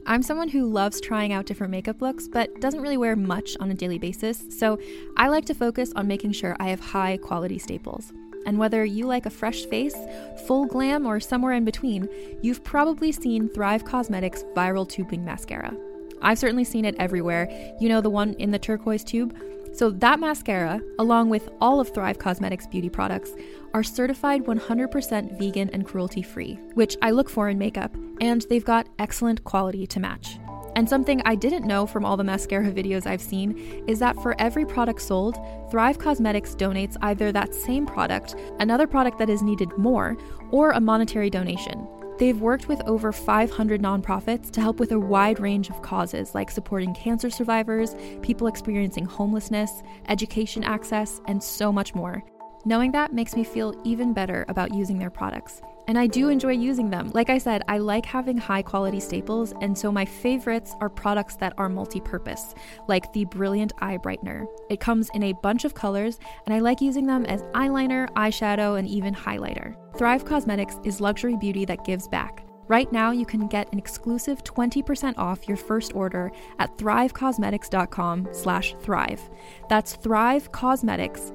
I'm someone who loves trying out different makeup looks, but doesn't really wear much on a daily basis, so I like to focus on making sure I have high quality staples. And whether you like a fresh face, full glam, or somewhere in between, you've probably seen Thrive Causemetics Viral Tubing Mascara. I've certainly seen it everywhere. You know, the one in the turquoise tube? So that mascara, along with all of Thrive Causemetics beauty products, are certified 100% vegan and cruelty-free, which I look for in makeup, and they've got excellent quality to match. And something I didn't know from all the mascara videos I've seen is that for every product sold, Thrive Causemetics donates either that same product, another product that is needed more, or a monetary donation. They've worked with over 500 nonprofits to help with a wide range of causes like supporting cancer survivors, people experiencing homelessness, education access, and so much more. Knowing that makes me feel even better about using their products. And I do enjoy using them. Like I said, I like having high quality staples, and so my favorites are products that are multi-purpose, like the Brilliant Eye Brightener. It comes in a bunch of colors, and I like using them as eyeliner, eyeshadow, and even highlighter. Thrive Causemetics is luxury beauty that gives back. Right now, you can get an exclusive 20% off your first order at thrivecausemetics.com/thrive. That's Thrive Causemetics,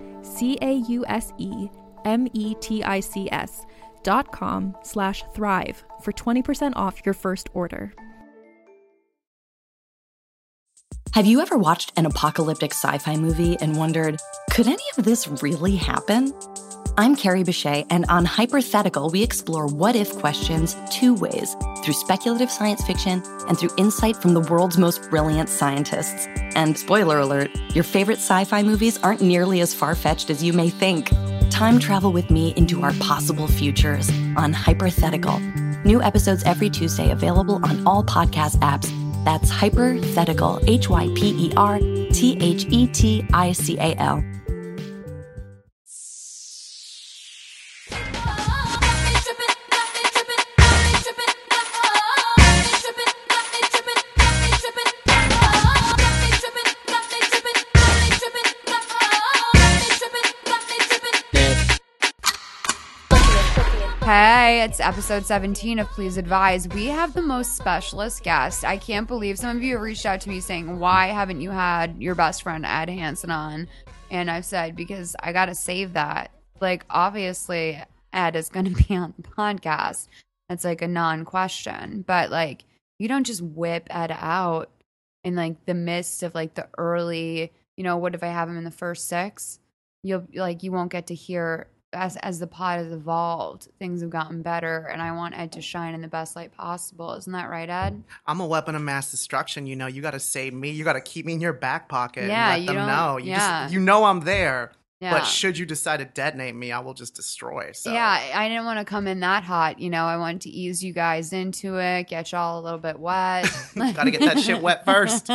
CAUSEMETICS.com/thrive for 20% off your first order. Have you ever watched an apocalyptic sci-fi movie and wondered, could any of this really happen? I'm Carrie Bechet, and on Hypothetical, we explore what-if questions two ways, through speculative science fiction and through insight from the world's most brilliant scientists. And spoiler alert, your favorite sci-fi movies aren't nearly as far-fetched as you may think. Time travel with me into our possible futures on Hypothetical. New episodes every Tuesday, available on all podcast apps. That's Hypothetical, HYPERTHETICAL. Hey, it's episode 17 of Please Advise. We have the most specialist guest. I can't believe some of you have reached out to me saying, why haven't you had your best friend Ed Hansen on? And I've said, because I got to save that. Like, obviously, Ed is going to be on the podcast. That's like a non-question. But like, you don't just whip Ed out in like the midst of like the early, you know, what if I have him in the first six? You won't get to hear as the pod has evolved, things have gotten better, and I want Ed to shine in the best light possible. Isn't that right, Ed? I'm a weapon of mass destruction. You know, you got to save me. You got to keep me in your back pocket. Yeah, and let them know. You know I'm there. Yeah. But should you decide to detonate me, I will just destroy. So. Yeah, I didn't want to come in that hot. You know, I wanted to ease you guys into it, get y'all a little bit wet. Got to get that shit wet first.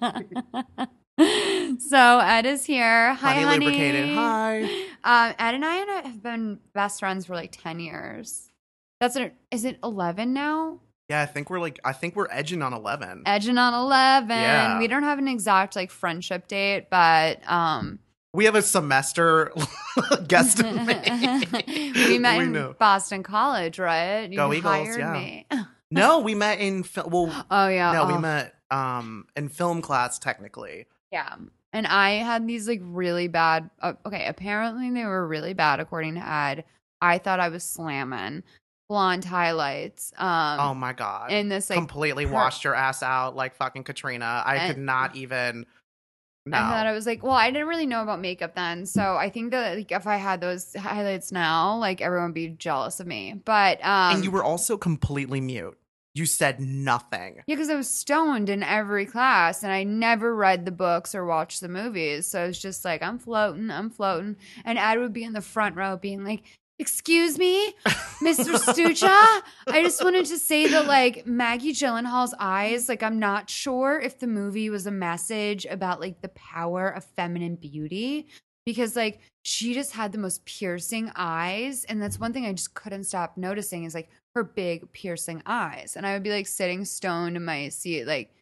So Ed is here. Hi, honey. Lubricated. Hi. Ed and I have been best friends for like 10 years. Is it 11 now? Yeah, I think we're edging on 11. Edging on 11. Yeah. We don't have an exact like friendship date, but we have a semester guesstimate. We met in Boston College, right? Go Eagles, yeah. Me. No, we met in we met in film class technically. Yeah. And I had these like really bad apparently they were really bad according to Ed. I thought I was slamming blonde highlights. Oh my god. And this like completely washed your ass out like fucking Katrina. I could not even no. I thought I was like, well, I didn't really know about makeup then. So I think that like if I had those highlights now, like everyone would be jealous of me. But and you were also completely mute. You said nothing. Yeah, because I was stoned in every class and I never read the books or watched the movies. So it was just like, I'm floating. And Ed would be in the front row being like, excuse me, Mr. Stucha? I just wanted to say that like Maggie Gyllenhaal's eyes, like I'm not sure if the movie was a message about like the power of feminine beauty. Because like she just had the most piercing eyes. And that's one thing I just couldn't stop noticing is like her big piercing eyes. And I would be like sitting stoned in my seat, like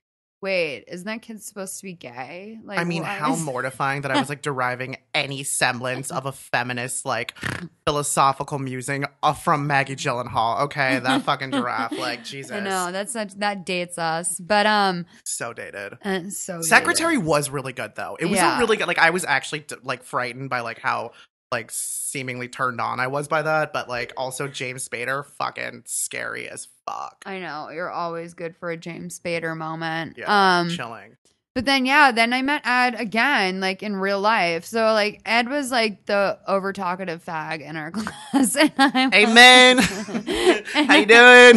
Wait, isn't that kid supposed to be gay? Like, I mean, how mortifying that I was like deriving any semblance of a feminist like philosophical musing from Maggie Gyllenhaal. Okay, that fucking giraffe, like Jesus. I know that dates us, but so dated. So Secretary was really good though. It was a really good. Like I was actually like frightened by like how like seemingly turned on I was by that, but like also James Spader, fucking scary as fuck. I know, you're always good for a James Spader moment. Yeah, chilling. But then then I met Ed again, like in real life. So like Ed was like the over talkative fag in our class, and Amen. How you doing?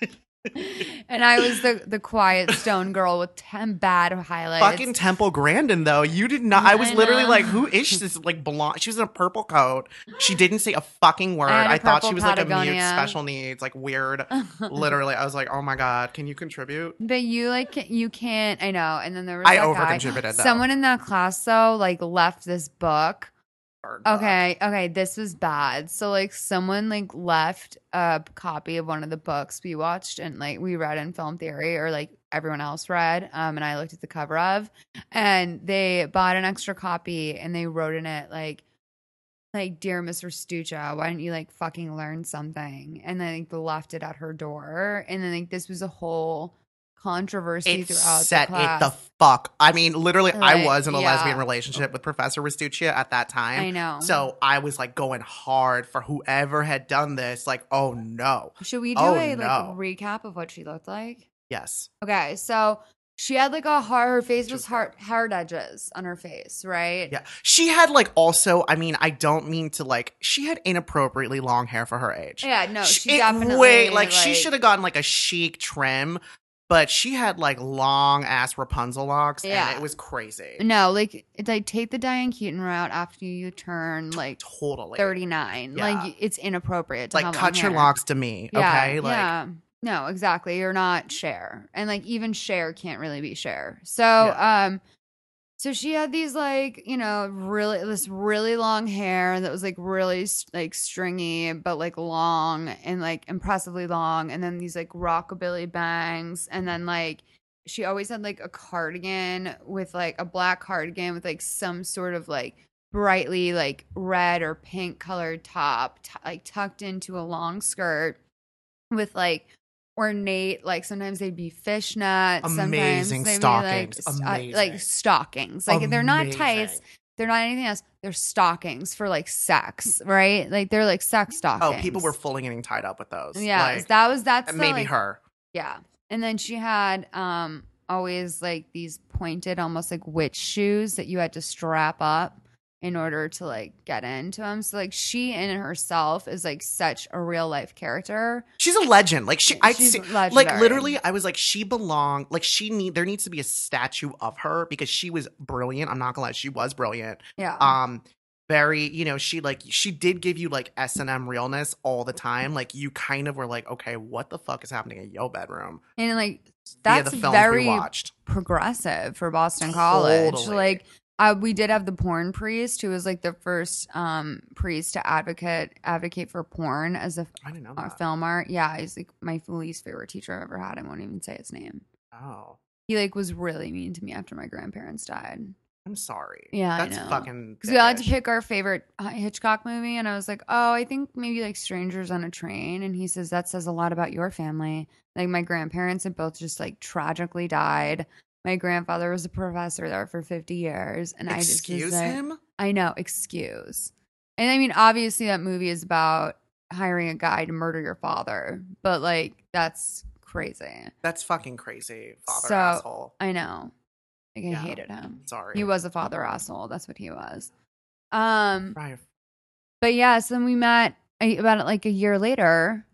And I was the quiet stone girl with 10 bad highlights. Fucking Temple Grandin, though. You did not. I was literally like, who is this? Like, blonde. She was in a purple coat. She didn't say a fucking word. I thought she was Patagonia. Like a mute special needs, like weird. Literally, I was like, oh my God, can you contribute? But you can't. I know. And then there was I over-contributed, though. Someone in that class, though, like left this book. Okay, this was bad. So like someone like left a copy of one of the books we watched and like we read in film theory, or like everyone else read, and I looked at the cover of, and they bought an extra copy and they wrote in it like dear Mr. Stuccia, why didn't you like fucking learn something? And then like, they left it at her door, and then like this was a whole controversy throughout the class. It the fuck. I mean, literally, like, I was in a lesbian relationship with Professor Restuccia at that time. I know. So I was like going hard for whoever had done this. Like, oh no. Should we do like recap of what she looked like? Yes. Okay, so she had like her face was hard edges on her face, right? Yeah. She had like also, I mean, I don't mean to like, she had inappropriately long hair for her age. Yeah, no, she definitely. Like she should have gotten like a chic trim. But she had like long ass Rapunzel locks, and it was crazy. No, like take the Diane Keaton route after you turn like totally 39. Yeah. Like it's inappropriate to like cut your locks to me, okay? Like no, exactly. You're not Cher, and like even Cher can't really be Cher. So so she had these like, you know, this really long hair that was like really like stringy, but like long and like impressively long. And then these like rockabilly bangs. And then like she always had like a cardigan with like a black cardigan with like some sort of like brightly like red or pink colored top, like tucked into a long skirt with like ornate, like sometimes they'd be fishnets, amazing sometimes stockings, amazing. Like stockings, like they're not tights, they're not anything else, they're stockings for like sex, right? Like they're like sex stockings. Oh, people were fully getting tied up with those. Yeah, like, that's maybe like, her. Yeah, and then she had always like these pointed, almost like witch shoes that you had to strap up in order to like get into them. So like she in herself is like such a real life character. She's a legend. Like she's legendary. Like literally I was like, she belonged, like there needs to be a statue of her because she was brilliant. I'm not gonna lie, she was brilliant. Yeah. Very, you know, she did give you like S&M realness all the time. Like you kind of were like, okay, what the fuck is happening in your bedroom? And like that's very progressive for Boston College. Like we did have the porn priest who was like the first priest to advocate for porn as a film art. Yeah, he's like my least favorite teacher I've ever had. I won't even say his name. Oh. He like was really mean to me after my grandparents died. I'm sorry. Yeah, that's fucking. Because we had to pick our favorite Hitchcock movie, and I was like, oh, I think maybe like Strangers on a Train. And he says that says a lot about your family. Like my grandparents had both just like tragically died. My grandfather was a professor there for 50 years. And excuse him? I know, excuse. And I mean, obviously that movie is about hiring a guy to murder your father. But like, that's crazy. That's fucking crazy. Asshole. I know. Like, I hated him. Sorry. He was a father asshole. That's what he was. Right. But yeah, so then we met about like a year later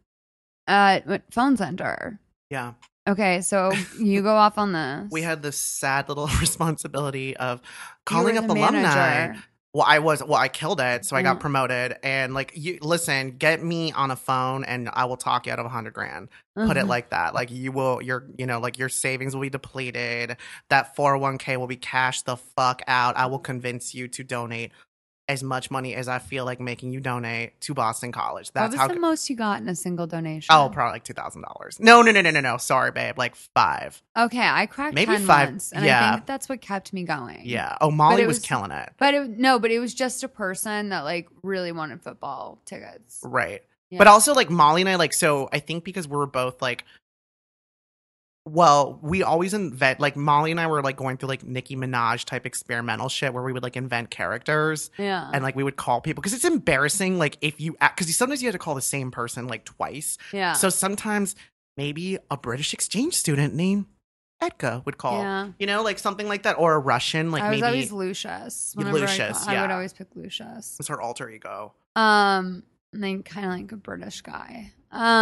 at Phone Center. Yeah. Okay, so you go off on this. We had this sad little responsibility of calling up alumni. Well, I killed it, so I got promoted. And like, listen, get me on a phone, and I will talk you out of $100,000. Put it like that. Like your savings will be depleted. That 401k will be cashed the fuck out. I will convince you to donate as much money as I feel like making you donate to Boston College. That's what was the most you got in a single donation? Oh, probably like $2,000. No. Sorry, babe. Like 5. Okay, I cracked maybe 10 5 months, and I think that's what kept me going. Yeah. Oh, Molly was killing it. But it was just a person that like really wanted football tickets. Right. Yeah. But also like Molly and I like, so I think because we were both like, well, we always invent, like Molly and I were like going through like Nicki Minaj type experimental shit where we would like invent characters. Yeah. And like we would call people because it's embarrassing. Like if you, because sometimes you have to call the same person like twice. Yeah. So sometimes maybe a British exchange student named Edka would call. Yeah. You know, like something like that. Or a Russian, like I was maybe. always Lucius. Lucius, I would always pick Lucius. It's her alter ego. And then kind of like a British guy.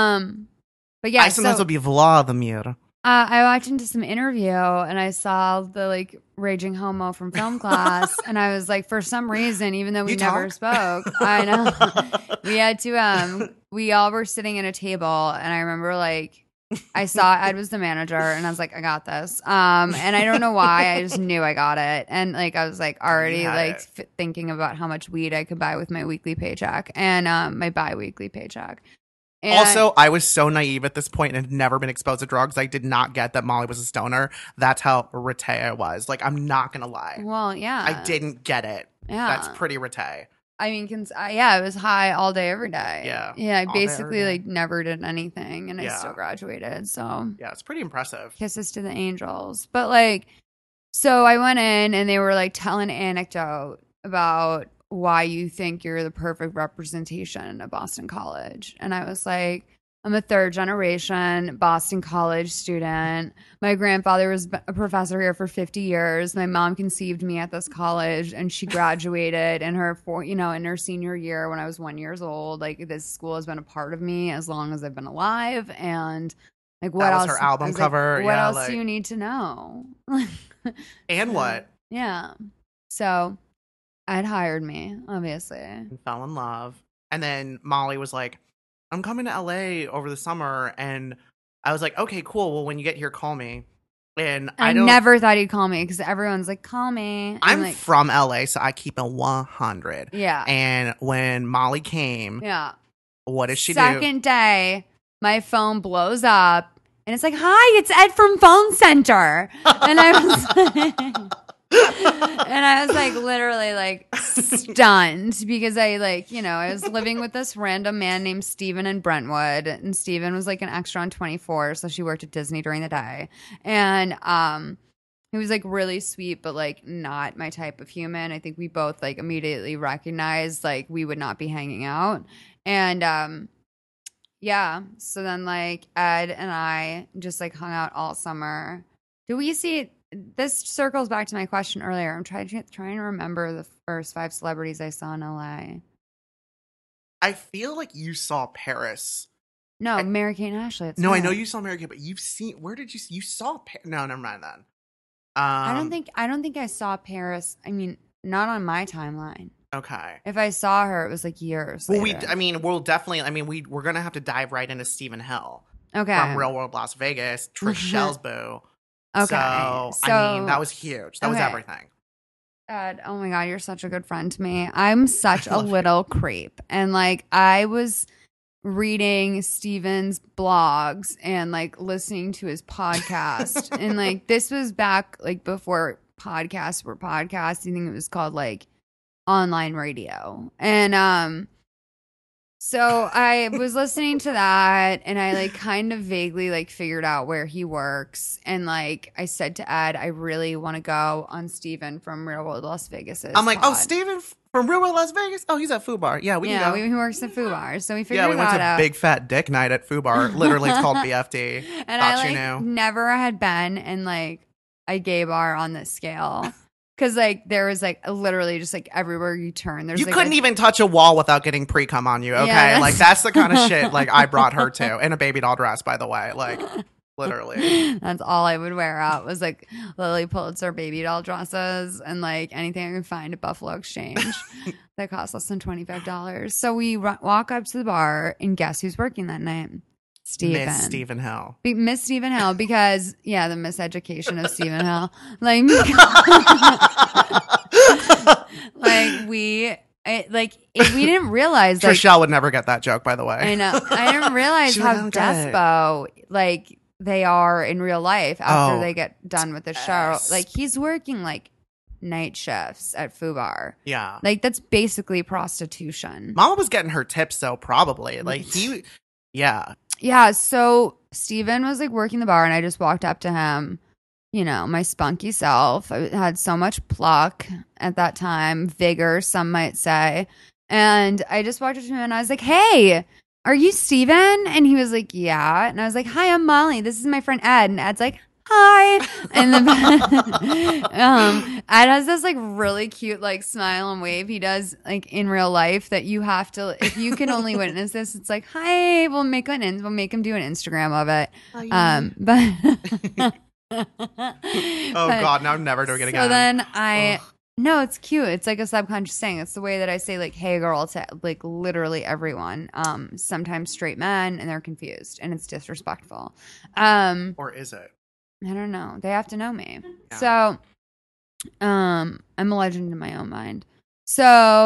But yeah. I sometimes will be Vladimir. I watched into some interview and I saw the like raging homo from film class and I was like, for some reason, even though we never spoke, I know we had to we all were sitting at a table and I remember like I saw Ed was the manager and I was like, I got this. And I don't know why, I just knew I got it. And like I was like already like thinking about how much weed I could buy with my weekly paycheck and my bi-weekly paycheck. And also, I was so naive at this point and had never been exposed to drugs. I did not get that Molly was a stoner. That's how Rete I was. Like, I'm not going to lie. Well, yeah. I didn't get it. Yeah. That's pretty Rete. I mean, it was high all day, every day. Yeah. Yeah, I basically like never did anything and I still graduated. So, yeah, it's pretty impressive. Kisses to the angels. But like, so I went in and they were like telling an anecdote about why you think you're the perfect representation of Boston College. And I was like, I'm a 3rd generation Boston College student. My grandfather was a professor here for 50 years. My mom conceived me at this college and she graduated in her in her senior year when I was 1 year old. Like this school has been a part of me as long as I've been alive. And like what else? That was her album cover. Like, what else do you need to know? And what? Yeah. So Ed hired me, obviously. And fell in love. And then Molly was like, I'm coming to LA over the summer. And I was like, okay, cool. Well, when you get here, call me. And I never thought he'd call me because everyone's like, call me. I'm like, from LA, so I keep it 100. Yeah. And when Molly came, what did she do? Second day, my phone blows up. And it's like, hi, it's Ed from Phone Center. And I was and I was like literally like stunned because I like, I was living with this random man named Steven in Brentwood and Steven was like an extra on 24. So she worked at Disney during the day. And he was like really sweet, but like not my type of human. I think we both like immediately recognized like we would not be hanging out. And yeah. So then like Ed and I just like hung out all summer. Do we see this circles back to my question earlier. I'm trying to remember the first 5 celebrities I saw in LA. I feel like you saw Paris. No, Mary-Kate and Ashley. No, I know you saw Mary-Kate, but you've seen. Where did you saw Paris? No, never mind that. I don't think I saw Paris. I mean, not on my timeline. Okay. If I saw her, it was like years. Well, later. we'll definitely. We're gonna have to dive right into Stephen Hill. Okay. From Real World Las Vegas, Trish Shell's boo. Okay. So, I mean, that was huge. That was everything. Ed, oh my God, you're such a good friend to me. I'm such a little creep. And like, I was reading Steven's blogs and like listening to his podcast. And like, this was back like before podcasts were podcasts. I think it was called like online radio. And, so I was listening to that and I like kind of vaguely like figured out where he works. And like I said to Ed, I really want to go on Steven from Real World Las Vegas. I'm like, oh, Steven from Real World Las Vegas? Oh, he's at Foo Bar. Yeah, we can go. He works at Foo Bar. So we figured we went to Big Fat Dick Night at Foo Bar. Literally, it's called BFD. And I like never had been in like a gay bar on this scale. Because, like, there was, like, literally just, like, everywhere you turn. There's, you like, couldn't even touch a wall without getting pre-cum on you, okay? Yeah, like, that's the kind of shit, like, I brought her to. In a baby doll dress, by the way. Like, literally. That's all I would wear out was, like, Lily Pulitzer baby doll dresses and, like, anything I could find at Buffalo Exchange that cost less than $25. So we walk up to the bar, and guess who's working that night? Miss Stephen Hill. Miss Stephen Hill, because the miseducation of Stephen Hill. Like, We didn't realize. Trishelle would never get that joke, by the way. I know. I didn't realize how despo they are in real life after they get done with the show. Like he's working like night shifts at Fubar. Yeah. Like that's basically prostitution. Mama was getting her tips though, probably. Like yeah. Yeah, so Steven was like working the bar and I just walked up to him, you know, my spunky self. I had so much pluck at that time, vigor, some might say. And I just walked up to him and I was like, "Hey, are you Steven?" And he was like, "Yeah." And I was like, "Hi, I'm Molly. This is my friend Ed." And Ed's like, "Hi." And then Ed has this like really cute like smile and wave he does like in real life that you have to, if you can only witness this, it's like, "Hi, we'll make him do an Instagram of it." God, now I'm never doing it again. So then no, it's cute. It's like a subconscious thing. It's the way that I say like, "Hey girl," to like literally everyone. Sometimes straight men and they're confused and it's disrespectful. Or is it? I don't know. They have to know me. Yeah. So, I'm a legend in my own mind. So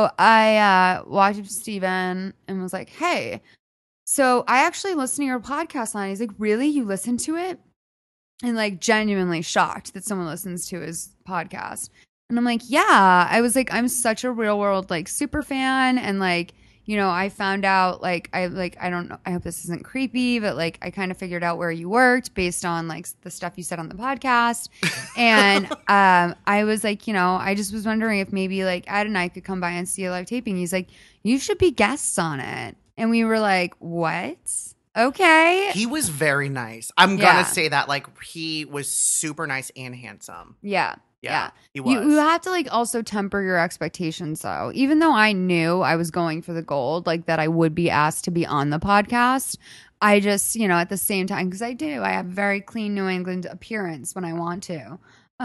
I walked up to Steven and was like, "Hey, so I actually listened to your podcast line." He's like, "Really? You listened to it?" And like genuinely shocked that someone listens to his podcast. And I'm like, "Yeah." I was like, "I'm such a Real World like super fan." And like, you know, I found out like I don't know, I hope this isn't creepy, but like I kind of figured out where you worked based on like the stuff you said on the podcast. And I was like, you know, I just was wondering if maybe like Ed and I could come by and see a live taping. He's like, "You should be guests on it." And we were like, "What? Okay." He was very nice. I'm gonna say that, like, he was super nice and handsome. Yeah. He was. You have to like also temper your expectations though. Even though I knew I was going for the gold, like that I would be asked to be on the podcast, I just, you know, at the same time, because I have a very clean New England appearance when I want to,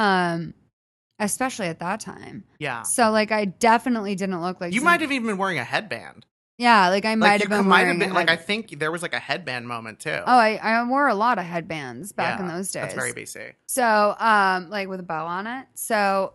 especially at that time. Yeah. So like I definitely didn't look like you might have even been wearing a headband. Yeah, like I might have been wearing like I think there was like a headband moment too. Oh, I wore a lot of headbands back in those days. That's very BC. So, like with a bow on it. So,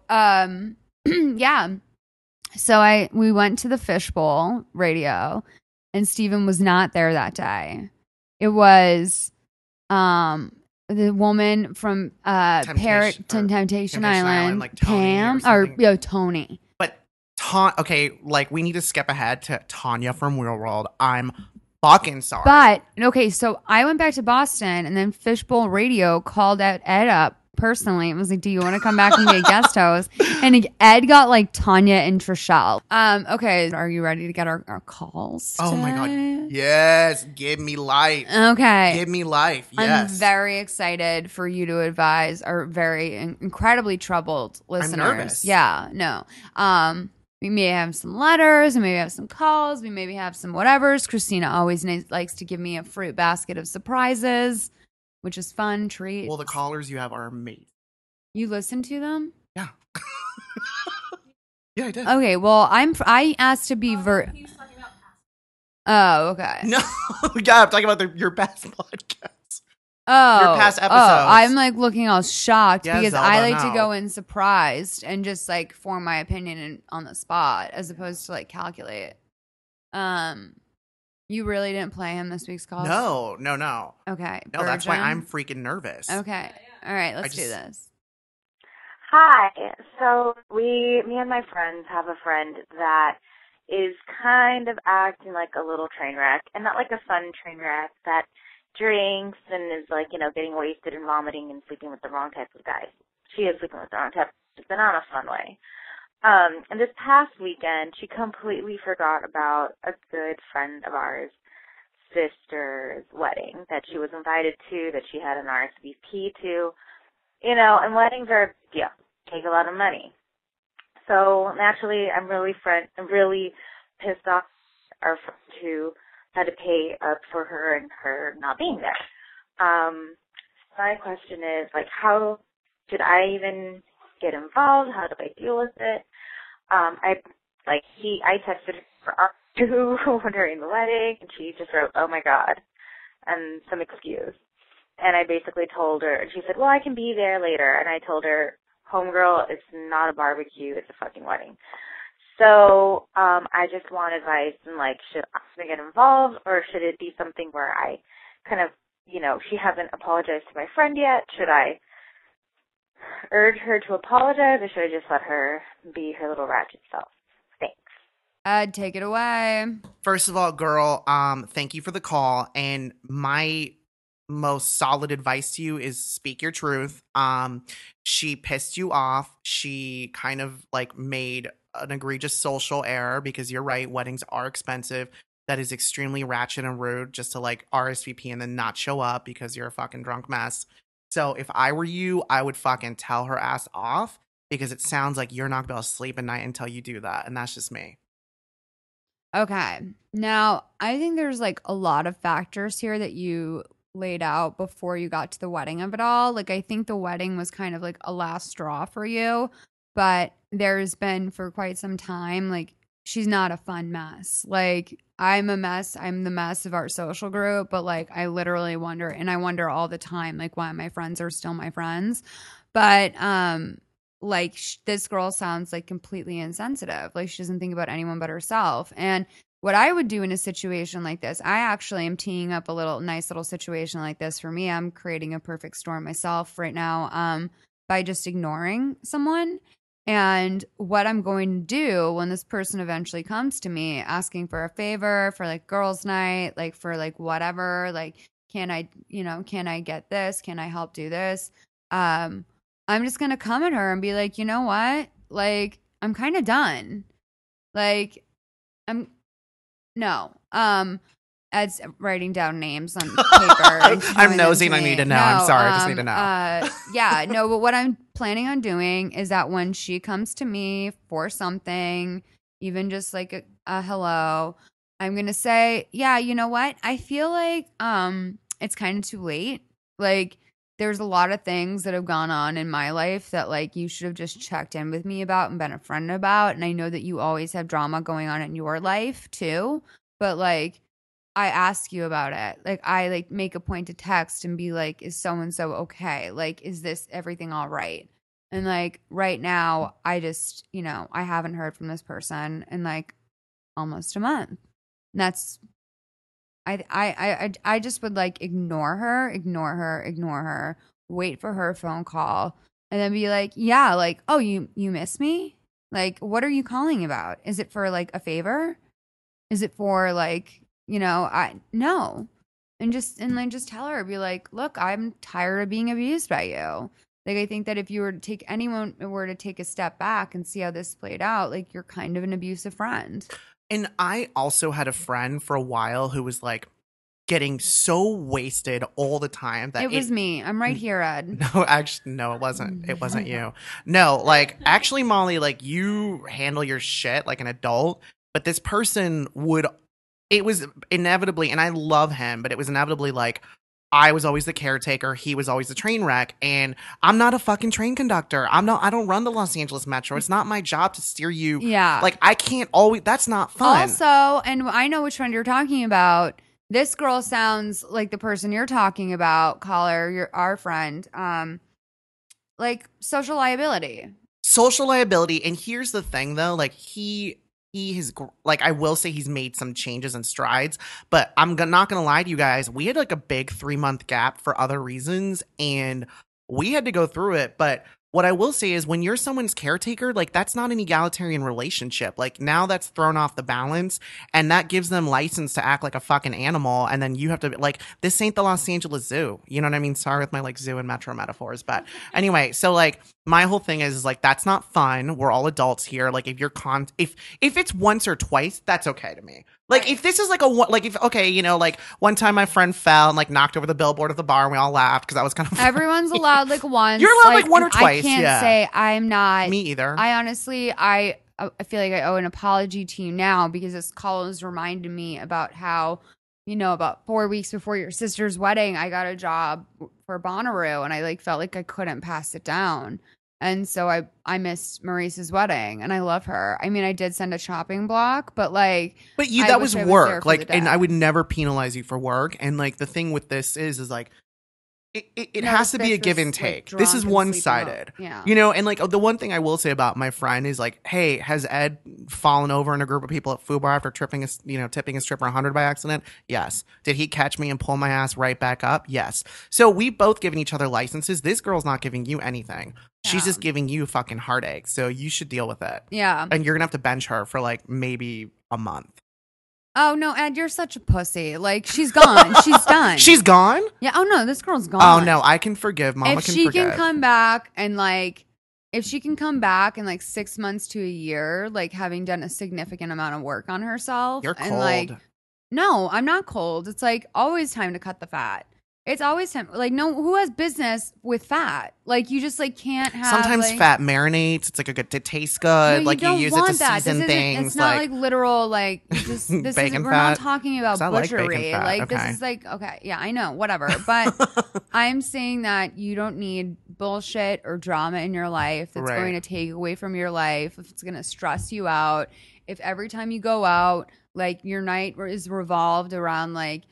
yeah. So we went to the Fishbowl Radio and Steven was not there that day. It was the woman from Temptation Island, like Pam or Tony. Okay, like we need to skip ahead to Tanya from Real World. I'm fucking sorry. But okay, so I went back to Boston and then Fishbowl Radio called out Ed up personally. It was like, "Do you want to come back and be a guest host?" And Ed got like Tanya and Trishelle. Okay, are you ready to get our calls today? Oh my God. Yes, give me life. Okay. Give me life. Yes. I'm very excited for you to advise our very incredibly troubled listeners. I'm nervous. Yeah, no. We may have some letters, we maybe have some calls, we maybe have some whatevers. Christina always likes to give me a fruit basket of surprises, which is fun, treat. Well, the callers you have are amazing. You listen to them? Yeah. Yeah, I did. Okay, well, I asked to be Oh, okay. No, yeah, I'm talking about your past podcast. Oh, your past episodes. I'm like looking all shocked because Zelda, I like to go in surprised and just like form my opinion on the spot as opposed to like calculate. You really didn't play him this week's call? No. Okay. No, Virgin? That's why I'm freaking nervous. Okay. All right, let's do this. Hi. So me and my friends have a friend that is kind of acting like a little train wreck, and not like a fun train wreck that drinks and is like, you know, getting wasted and vomiting and sleeping with the wrong type of guys. She is sleeping with the wrong type, but not in a fun way. And this past weekend, she completely forgot about a good friend of ours' sister's wedding that she was invited to, that she had an RSVP to, you know, and weddings are a big deal, take a lot of money. So naturally, I'm really pissed off our friend who had to pay up for her and her not being there. My question is, like, how should I even get involved? How do I deal with it? I texted her during the wedding, and she just wrote, "Oh my God," and some excuse. And I basically told her, and she said, "Well, I can be there later." And I told her, "Homegirl, it's not a barbecue, it's a fucking wedding." So I just want advice and like, should I get involved, or should it be something where I kind of, you know, she hasn't apologized to my friend yet. Should I urge her to apologize, or should I just let her be her little ratchet self? Thanks. Ed, take it away. First of all, girl, thank you for the call. And my most solid advice to you is speak your truth. She pissed you off. She kind of like made an egregious social error, because you're right, weddings are expensive. That is extremely ratchet and rude, just to like RSVP and then not show up because you're a fucking drunk mess. So if I were you, I would fucking tell her ass off, because it sounds like you're not going to sleep at night until you do that. And that's just me. Okay. Now, I think there's like a lot of factors here that you laid out before you got to the wedding of it all. Like, I think the wedding was kind of like a last straw for you, but there's been for quite some time, like, she's not a fun mess. Like, I'm a mess. I'm the mess of our social group, but like, I literally wonder, and I wonder all the time, like, why my friends are still my friends. But, like, this girl sounds like completely insensitive. Like, she doesn't think about anyone but herself. And what I would do in a situation like this, I actually am teeing up a nice little situation like this for me. I'm creating a perfect storm myself right now, by just ignoring someone. And what I'm going to do when this person eventually comes to me asking for a favor, for like girls' night, like for like whatever, like, can I get this? Can I help do this? I'm just going to come at her and be like, you know what? Like, I'm kind of done. Like, Ed's writing down names on paper. I'm nosy and I need to know. I'm sorry. I just need to know. Yeah, no, but what I'm planning on doing is that when she comes to me for something, even just like a hello, I'm going to say, yeah, you know what? I feel like it's kind of too late. Like, there's a lot of things that have gone on in my life that like you should have just checked in with me about and been a friend about. And I know that you always have drama going on in your life too, but like, I ask you about it. Like, I like make a point to text and be like, is so-and-so okay? Like, is this everything all right? And like right now, I just, you know, I haven't heard from this person in like almost a month. And that's, I just would like ignore her, wait for her phone call, and then be like, yeah, like, oh, you miss me? Like, what are you calling about? Is it for like a favor? Is it for like, you know, no. And then just tell her, be like, look, I'm tired of being abused by you. Like, I think that if anyone were to take a step back and see how this played out, like, you're kind of an abusive friend. And I also had a friend for a while who was like getting so wasted all the time that it was me. I'm right here, Ed. No, actually, no, it wasn't. It wasn't you. No, like, actually, Molly, like, you handle your shit like an adult, but this person it was inevitably, and I love him, but it was inevitably like, I was always the caretaker. He was always the train wreck. And I'm not a fucking train conductor. I don't run the Los Angeles Metro. It's not my job to steer you. Yeah. Like, I can't always, that's not fun. Also, and I know which one you're talking about. This girl sounds like the person you're talking about, caller, our friend. Like, social liability. Social liability. And here's the thing, though. Like, he has, like, I will say he's made some changes and strides, but I'm not going to lie to you guys. We had like a big 3-month gap for other reasons, and we had to go through it. But what I will say is, when you're someone's caretaker, like, that's not an egalitarian relationship. Like, now that's thrown off the balance, and that gives them license to act like a fucking animal. And then you have to, like, this ain't the Los Angeles Zoo. You know what I mean? Sorry with my like zoo and metro metaphors, but anyway, so like, my whole thing is like, that's not fun. We're all adults here. Like, if you're if it's once or twice, that's okay to me. Like, if this is like okay, you know, like, one time my friend fell and like knocked over the billboard of the bar, and we all laughed because that was kind of funny. Everyone's allowed like once. You're allowed like one or twice. I can't say I'm not. Me either. I honestly, I feel like I owe an apology to you now, because this call has reminded me about how, you know, about 4 weeks before your sister's wedding, I got a job for Bonnaroo, and I like felt like I couldn't pass it down. And so I missed Maurice's wedding, and I love her. I mean, I did send a chopping block, but like, that was work. Like, and I would never penalize you for work. And like, the thing with this is like, it has to be a give and take. Like, this is one-sided. Yeah. You know, and like the one thing I will say about my friend is like, hey, has Ed fallen over in a group of people at Foo Bar after tipping a stripper 100 by accident? Yes. Did he catch me and pull my ass right back up? Yes. So we've both given each other licenses. This girl's not giving you anything. Yeah. She's just giving you fucking heartache. So you should deal with it. Yeah. And you're gonna have to bench her for like maybe a month. Oh, no, Ed, you're such a pussy. Like, she's gone. She's done. She's gone? Yeah. Oh, no, this girl's gone. Oh, no, I can forgive. Mama if can she forgive. can come back and, like, if she can come back in, like, 6 months to a year, like, having done a significant amount of work on herself. You're cold. And, like, no, I'm not cold. It's, like, always time to cut the fat. It's always time. Like, no, who has business with fat? Like, you just, like, can't have. Sometimes like, fat marinates. It's like it tastes good. No, like, you use it to season things. It's not like literal, like, just, this bacon we're fat. not talking about butchery. Like, okay. this is like, okay, yeah, I know, whatever. But I'm saying that you don't need bullshit or drama in your life that's going to take away from your life, if it's going to stress you out, if every time you go out, like, your night is revolved around, like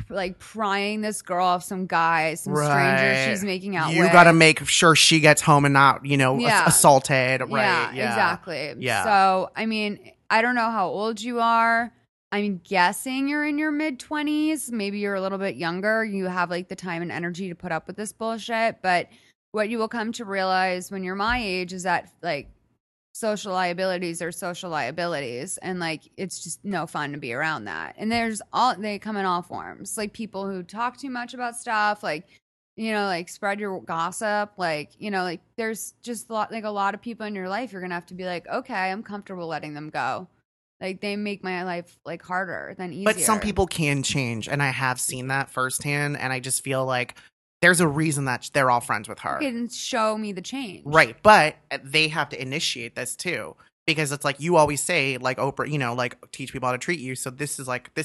prying this girl off some guy, some stranger she's making out with. You got to make sure she gets home and not, assaulted. Right. Yeah, exactly. Yeah. So, I mean, I don't know how old you are. I'm guessing you're in your mid-20s. Maybe you're a little bit younger. You have, like, the time and energy to put up with this bullshit. But what you will come to realize when you're my age is that, like, social liabilities are social liabilities, and like it's just no fun to be around that. And they come in all forms, like people who talk too much about stuff, like, like spread your gossip, like, like there's just a lot of people in your life you're gonna have to be like, okay, I'm comfortable letting them go. Like, they make my life like harder than easier. But some people can change, and I have seen that firsthand, and I just feel like there's a reason that they're all friends with her. You can show me the change. Right. But they have to initiate this too. Because it's like you always say, like Oprah, like teach people how to treat you. So this is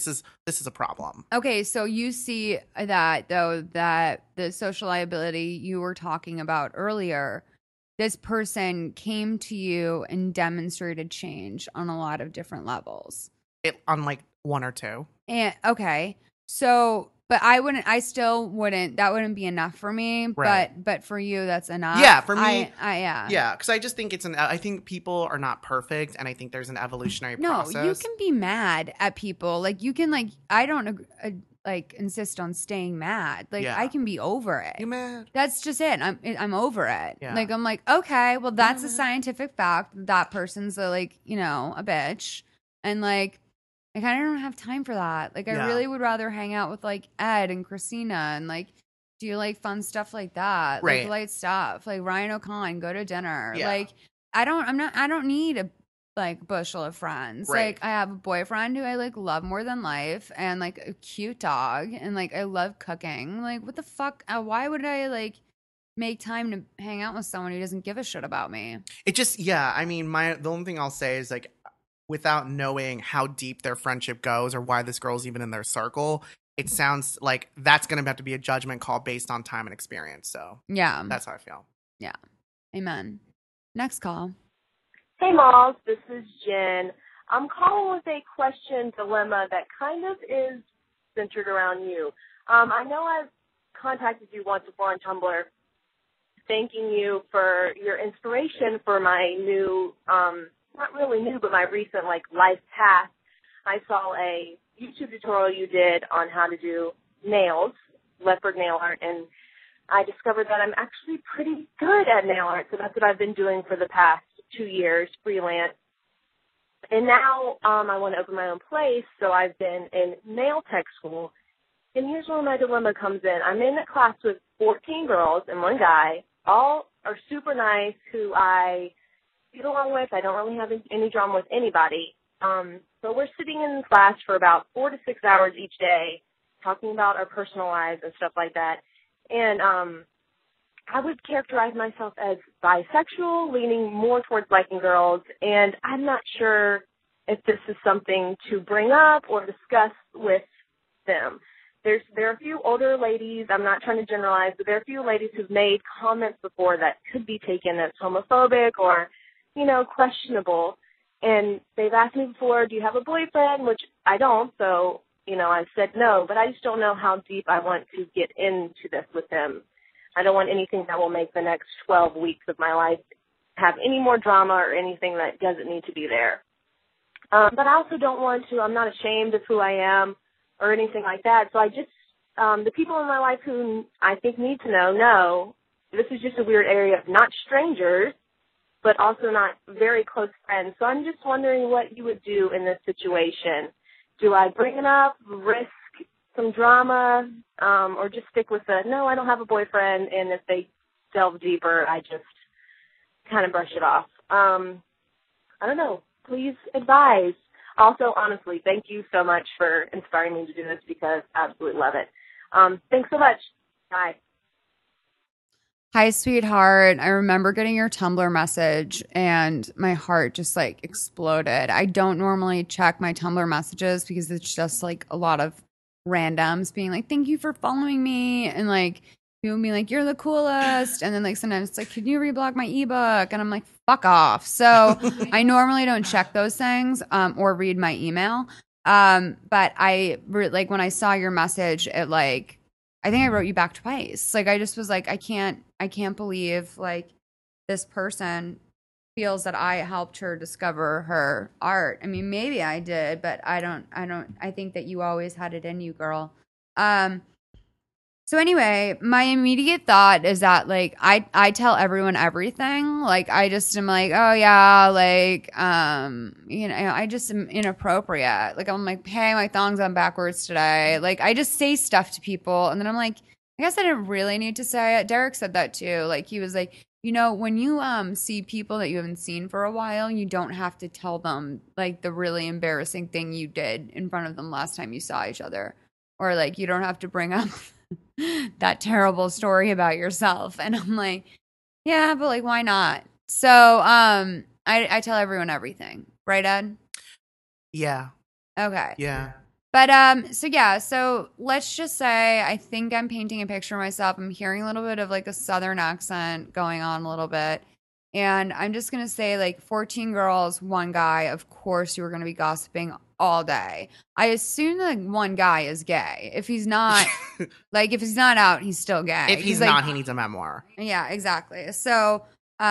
a problem. Okay, so you see that though, that the social liability you were talking about earlier, this person came to you and demonstrated change on a lot of different levels. On like one or two. And okay. So but I still wouldn't, that wouldn't be enough for me. Right. But for you, that's enough. Yeah, for me. Yeah. Yeah, because I just think I think people are not perfect, and I think there's an evolutionary process. No, you can be mad at people. Like, you can, like, I don't, like, insist on staying mad. Like, I can be over it. You mad? That's just it. I'm over it. Yeah. Like, I'm like, okay, well, that's a scientific fact. That person's a bitch. And, like, I kind of don't have time for that. Like, I really would rather hang out with, like, Ed and Christina and, like, do, like, fun stuff like that. Right. Like, light stuff. Like, Ryan O'Con, go to dinner. Yeah. Like, I don't need a, like, bushel of friends. Right. Like, I have a boyfriend who I, like, love more than life, and, like, a cute dog, and, like, I love cooking. Like, what the fuck? Why would I, like, make time to hang out with someone who doesn't give a shit about me? It just, I mean, the only thing I'll say is, like, without knowing how deep their friendship goes or why this girl's even in their circle, it sounds like that's going to have to be a judgment call based on time and experience. So yeah, that's how I feel. Yeah. Amen. Next call. Hey, Malls. This is Jen. I'm calling with a question dilemma that kind of is centered around you. I know I've contacted you once before on Tumblr, thanking you for your inspiration for my new, not really new, but my recent, like, life path. I saw a YouTube tutorial you did on how to do nails, leopard nail art, and I discovered that I'm actually pretty good at nail art, so that's what I've been doing for the past 2 years, freelance. And now I want to open my own place, so I've been in nail tech school. And here's where my dilemma comes in. I'm in a class with 14 girls and one guy. All are super nice, who I get along with. I don't really have any drama with anybody. So we're sitting in class for about 4 to 6 hours each day, talking about our personal lives and stuff like that. And I would characterize myself as bisexual, leaning more towards liking girls, and I'm not sure if this is something to bring up or discuss with them. There are a few older ladies, I'm not trying to generalize, but there are a few ladies who've made comments before that could be taken as homophobic or, questionable. And they've asked me before, do you have a boyfriend? Which I don't, so I said no, but I just don't know how deep I want to get into this with him. I don't want anything that will make the next 12 weeks of my life have any more drama or anything that doesn't need to be there. But I also don't want to, I'm not ashamed of who I am or anything like that. So I just, the people in my life who I think need to know, this is just a weird area of not strangers, but also not very close friends. So I'm just wondering what you would do in this situation. Do I bring it up, risk some drama, or just stick with no, I don't have a boyfriend, and if they delve deeper, I just kind of brush it off? I don't know. Please advise. Also, honestly, thank you so much for inspiring me to do this because I absolutely love it. Thanks so much. Bye. Hi, sweetheart. I remember getting your Tumblr message and my heart just like exploded. I don't normally check my Tumblr messages because it's just like a lot of randoms being like, thank you for following me. And like, people being like, you're the coolest. And then like sometimes it's like, can you reblog my ebook? And I'm like, fuck off. So I normally don't check those things or read my email. But like when I saw your message, it like, I think I wrote you back twice. Like I just was like, I can't believe like this person feels that I helped her discover her art. I mean, maybe I did, but I think that you always had it in you, girl. So anyway, my immediate thought is that like I tell everyone everything. Like I just am like, oh yeah, like I just am inappropriate. Like I'm like, hey, my thong's on backwards today. Like I just say stuff to people, and then I'm like, I guess I didn't really need to say it. Derek said that too. Like he was like, when you see people that you haven't seen for a while, you don't have to tell them like the really embarrassing thing you did in front of them last time you saw each other, or like you don't have to bring up that terrible story about yourself. And I'm like, yeah, but like, why not? So I tell everyone everything, right, Ed? Yeah. Okay. Yeah. But so let's just say I think I'm painting a picture of myself. I'm hearing a little bit of like a Southern accent going on a little bit. And I'm just going to say like 14 girls, one guy. Of course, you were going to be gossiping all day. I assume that one guy is gay. If he's not, if he's not out, he's still gay. If he's not, he needs a memoir. Yeah, exactly. So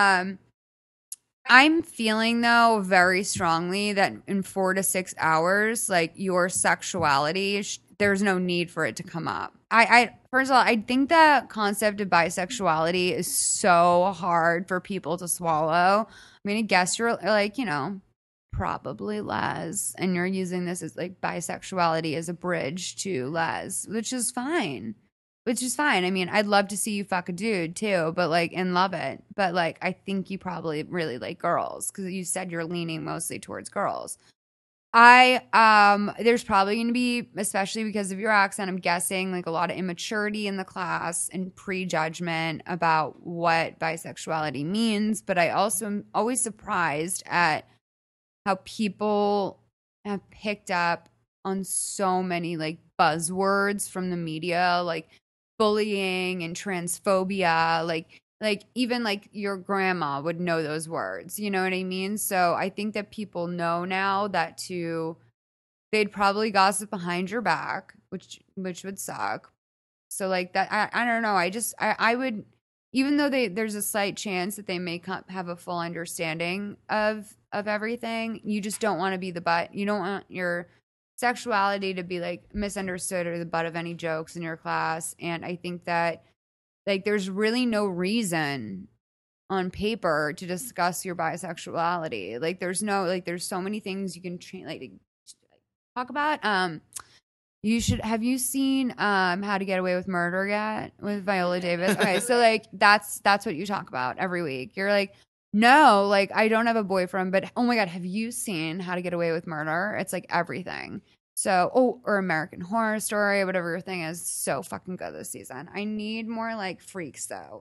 I'm feeling, though, very strongly that in 4 to 6 hours, like your sexuality, there's no need for it to come up. I first of all, I think the concept of bisexuality is so hard for people to swallow. I mean, I guess you're like, probably les, and you're using this as like bisexuality as a bridge to les, which is fine. I mean, I'd love to see you fuck a dude too, but like, and love it. But like, I think you probably really like girls because you said you're leaning mostly towards girls. There's probably going to be, especially because of your accent, I'm guessing like a lot of immaturity in the class and prejudgment about what bisexuality means. But I also am always surprised at how people have picked up on so many like buzzwords from the media, like bullying and transphobia, like even like your grandma would know those words, you know what I mean? So I think that people know now that they'd probably gossip behind your back, which would suck. So like that, I don't know. I would, even though there's a slight chance that they may have a full understanding of everything, you just don't want to be the butt. You don't want your sexuality to be like misunderstood or the butt of any jokes in your class. And I think that like there's really no reason on paper to discuss your bisexuality. Like there's so many things you can talk about. Have you seen How to Get Away with Murder yet with Viola Davis? Okay, so like that's what you talk about every week. You're like, no, like I don't have a boyfriend, but oh my God, have you seen How to Get Away with Murder? It's like everything. So, or American Horror Story, whatever your thing is, so fucking good this season. I need more like freaks though.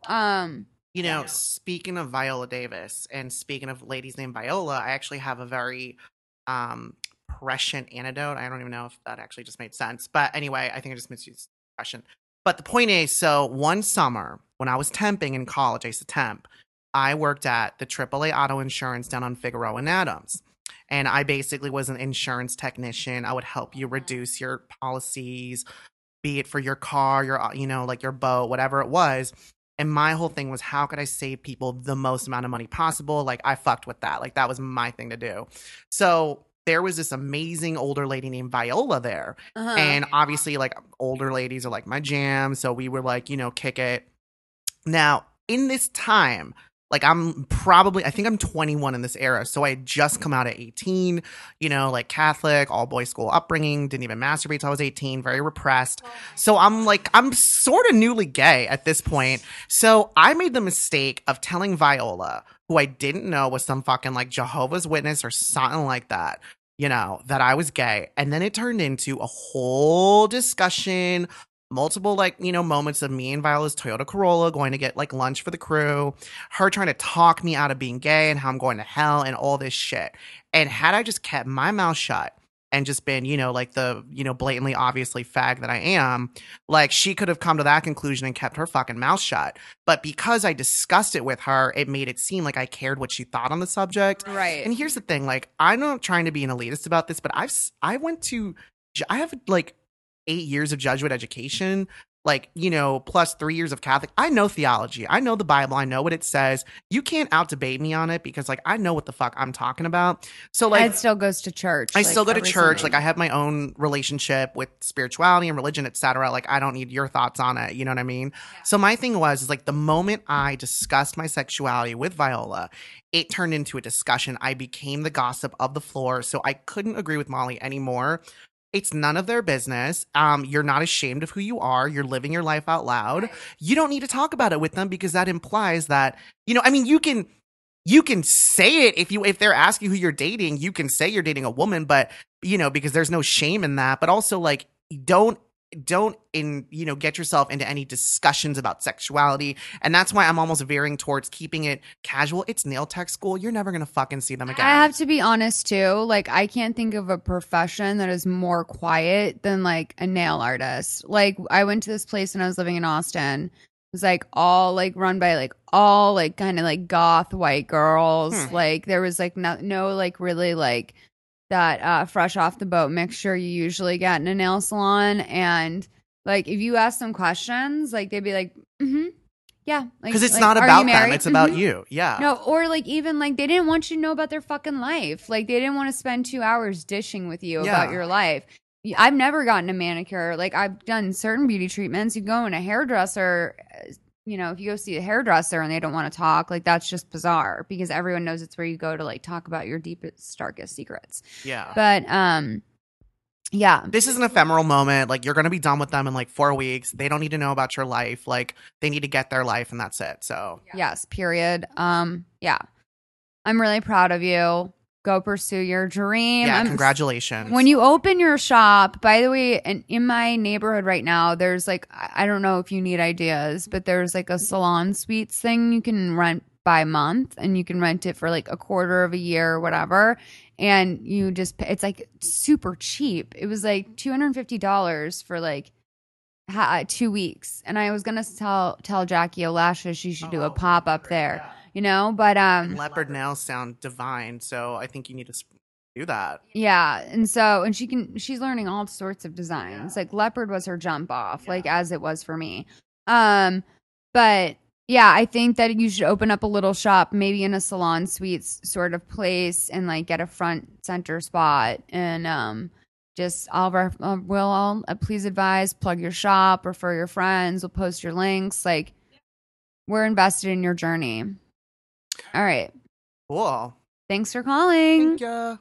Speaking of Viola Davis and speaking of ladies named Viola, I actually have a very prescient anecdote. I don't even know if that actually just made sense. But anyway, I think I just misused the question. But the point is, so one summer when I was temping in college, I used to temp, I worked at the AAA Auto Insurance down on Figueroa and Adams. And I basically was an insurance technician. I would help you reduce your policies, be it for your car, your, like your boat, whatever it was. And my whole thing was, how could I save people the most amount of money possible? Like, I fucked with that. Like, that was my thing to do. So there was this amazing older lady named Viola there. And obviously, like, older ladies are like my jam. So we were like, kick it. Now, in this time, like I think I'm 21 in this era. So I had just come out at 18, like Catholic, all boys school upbringing, didn't even masturbate till I was 18, very repressed. So I'm sort of newly gay at this point. So I made the mistake of telling Viola, who I didn't know was some fucking like Jehovah's Witness or something like that, that I was gay. And then it turned into a whole discussion, multiple moments of me and Viola's Toyota Corolla going to get like lunch for the crew, her trying to talk me out of being gay and how I'm going to hell and all this shit. And had I just kept my mouth shut and just been, like the, blatantly obviously fag that I am, like she could have come to that conclusion and kept her fucking mouth shut. But because I discussed it with her, it made it seem like I cared what she thought on the subject. Right. And here's the thing, like, I'm not trying to be an elitist about this, but I have like 8 years of Jesuit education, like, plus 3 years of Catholic. I know theology. I know the Bible. I know what it says. You can't out debate me on it because like, I know what the fuck I'm talking about. So like, Ed still goes to church. I still go to church. Like I have my own relationship with spirituality and religion, etc. Like I don't need your thoughts on it. You know what I mean? Yeah. So my thing is like the moment I discussed my sexuality with Viola, it turned into a discussion. I became the gossip of the floor. So I couldn't agree with Molly anymore. It's none of their business. You're not ashamed of who you are. You're living your life out loud. You don't need to talk about it with them because that implies that, you can say it if they're asking who you're dating, you can say you're dating a woman, but, because there's no shame in that. But also like, don't get yourself into any discussions about sexuality. And that's why I'm almost veering towards keeping it casual. It's nail tech school. You're never going to fucking see them again. I have to be honest too. Like I can't think of a profession that is more quiet than like a nail artist. Like I went to this place when I was living in Austin. It was like all like run by like all like kind of like goth white girls. Like there was like no like really like that fresh off the boat mixture you usually get in a nail salon. And like if you ask them questions, like they'd be like, yeah, because it's not about them, it's about you. Yeah. No, or like even like they didn't want you to know about their fucking life. Like they didn't want to spend 2 hours dishing with you about your life. I've never gotten a manicure. Like I've done certain beauty treatments. You go in a hairdresser, if you go see a hairdresser and they don't want to talk, like that's just bizarre because everyone knows it's where you go to like talk about your deepest, darkest secrets. Yeah. But yeah. This is an ephemeral moment. Like you're going to be done with them in like 4 weeks. They don't need to know about your life. Like they need to get their life and that's it. So yes, period. Yeah. I'm really proud of you. Go pursue your dream. Yeah, congratulations. When you open your shop, by the way, and in my neighborhood right now, there's like, I don't know if you need ideas, but there's like a salon suites thing you can rent by month and you can rent it for like a quarter of a year or whatever. And you just, it's like super cheap. It was like $250 for like 2 weeks. And I was going to tell Jackie Olasha she should do a pop up there. Yeah. But leopard nails sound divine, so I think you need to do that. Yeah, and she's learning all sorts of designs. Like leopard was her jump off, like as it was for me. But yeah, I think that you should open up a little shop, maybe in a salon suites sort of place, and like get a front center spot. And just we'll please advise, plug your shop, refer your friends, we'll post your links. Like we're invested in your journey. All right. Cool. Thanks for calling. Thank ya.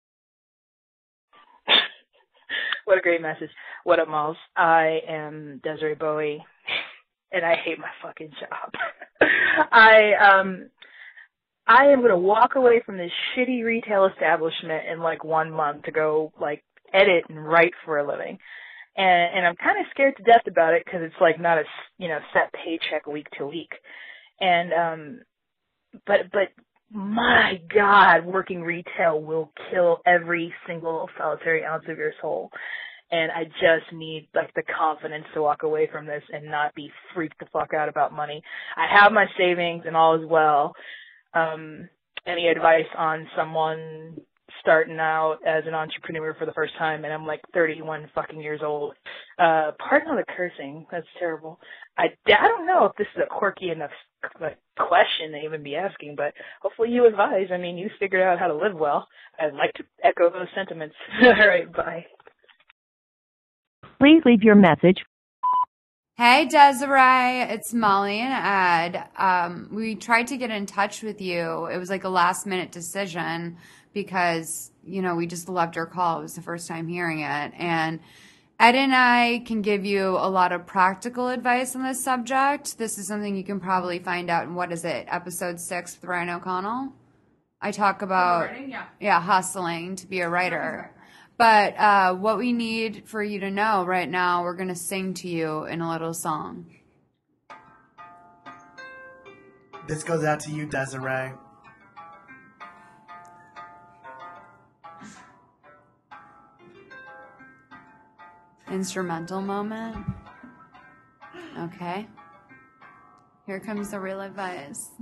What a great message. What up, Malls? I am Desiree Bowie, and I hate my fucking job. I am going to walk away from this shitty retail establishment in like 1 month to go like edit and write for a living. And I'm kind of scared to death about it because it's like not a, set paycheck week to week. And, but my God, working retail will kill every single solitary ounce of your soul. And I just need like the confidence to walk away from this and not be freaked the fuck out about money. I have my savings and all as well. Any advice on someone starting out as an entrepreneur for the first time, and I'm like 31 fucking years old. Pardon the cursing. That's terrible. I don't know if this is a quirky enough question to even be asking, but hopefully you advise. I mean, you figured out how to live well. I'd like to echo those sentiments. All right, bye. Please leave your message. Hey, Desiree, it's Molly and Ed. We tried to get in touch with you. It was like a last minute decision because, you know, we just loved your call. It was the first time hearing it. And Ed and I can give you a lot of practical advice on this subject. This is something you can probably find out in, what is it, episode 6 with Ryan O'Connell? I talk about, hustling to be a writer. But what we need for you to know right now, we're going to sing to you in a little song. This goes out to you, Desiree. Instrumental moment. Okay. Here comes the real advice.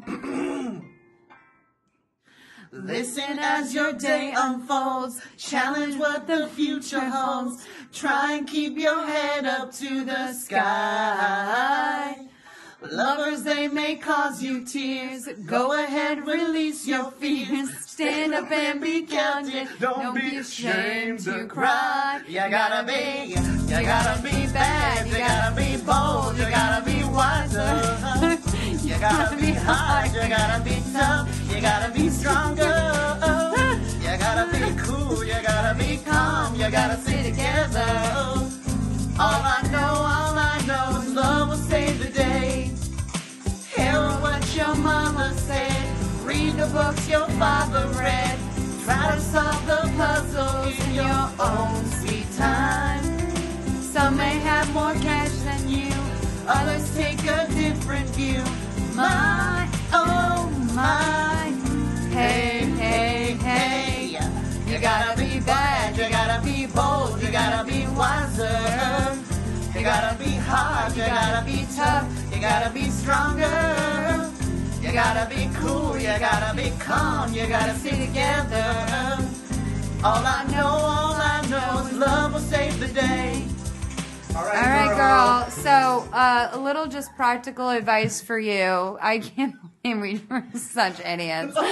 Listen as your day unfolds. Challenge what the future holds. Try and keep your head up to the sky. Lovers, they may cause you tears. Go ahead, release your fears. Stand up and be counted. Don't be ashamed to cry. You gotta be bad. You gotta be bold. You gotta be wiser. You gotta be hard, you gotta be tough, you gotta be stronger. You gotta be cool, you gotta be calm, you gotta stay together. All I know is love will save the day. Hear what your mama said, read the books your father read. Try to solve the puzzles in your own sweet time. Some may have more cash than you, others take a different view. My, oh my, hey, hey, hey. You gotta be bad, you gotta be bold, you gotta be wiser. You gotta be hard, you gotta be tough, you gotta be stronger. You gotta be cool, you gotta be calm, you gotta stay together. All I know is love will save the day. All right, girl. So, a little just practical advice for you. I can't believe we were such idiots. She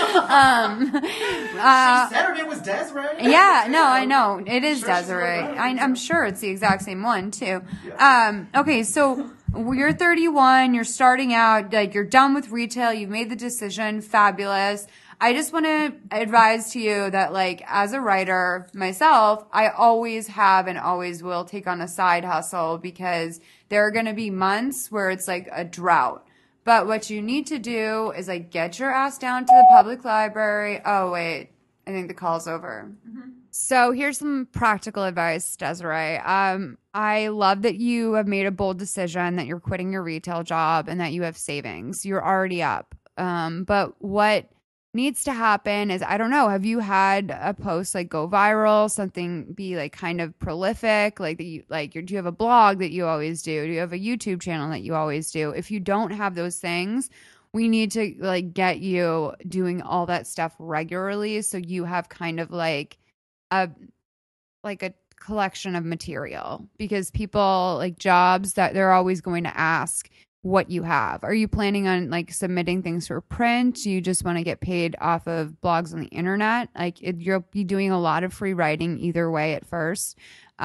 said her name was Desiree. Yeah, no, I know. It is Desiree. I'm sure it's the exact same one, too. Yeah. Okay, so you're 31, you're starting out, like, you're done with retail, you've made the decision, fabulous. I just want to advise to you that, like, as a writer myself, I always have and always will take on a side hustle because there are going to be months where it's like a drought. But what you need to do is, like, get your ass down to the public library. Oh, wait, I think the call's over. Mm-hmm. So here's some practical advice, Desiree. I love that you have made a bold decision that you're quitting your retail job and that you have savings. You're already up. But what needs to happen is, I don't know, have you had a post like go viral, something be like kind of prolific, like that you like do you have a blog that you always do you have a YouTube channel that you always do? If you don't have those things, we need to like get you doing all that stuff regularly so you have kind of like a collection of material, because people like jobs that they're always going to ask what you have. Are you planning on like submitting things for print? Do you just want to get paid off of blogs on the internet? Like you'll be doing a lot of free writing either way at first.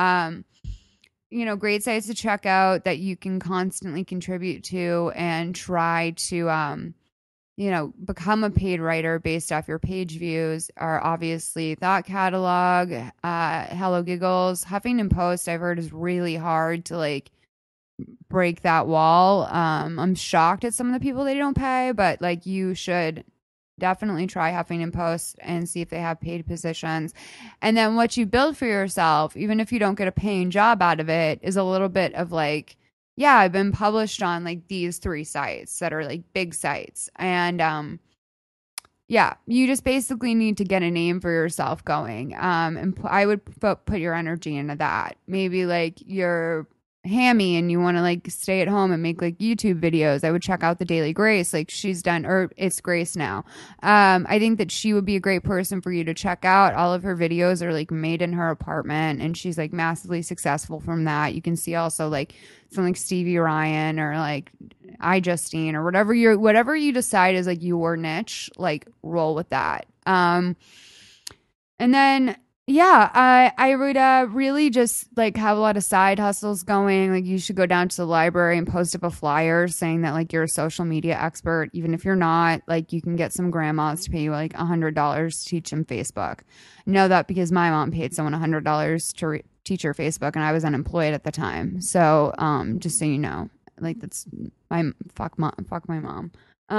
Great sites to check out that you can constantly contribute to and try to, become a paid writer based off your page views are obviously Thought Catalog, Hello Giggles, Huffington Post. I've heard is really hard to like break that wall. I'm shocked at some of the people they don't pay, but like you should definitely try Huffington Post and see if they have paid positions. And then what you build for yourself, even if you don't get a paying job out of it, is a little bit of like, yeah, I've been published on like these 3 sites that are like big sites. And you just basically need to get a name for yourself going. And I would put your energy into that. Maybe like your hammy and you want to like stay at home and make like YouTube videos, I would check out The Daily Grace. Like she's done, or it's Grace now. I think that she would be a great person for you to check out. All of her videos are like made in her apartment and she's like massively successful from that. You can see also like something like Stevie Ryan or like iJustine or whatever you decide is like your niche, like roll with that. And then yeah, I would really just like have a lot of side hustles going. Like you should go down to the library and post up a flyer saying that like you're a social media expert. Even if you're not, like you can get some grandmas to pay you like $100 to teach them Facebook. I know that because my mom paid someone $100 to teach her Facebook and I was unemployed at the time. So just so you know, like that's fuck my mom.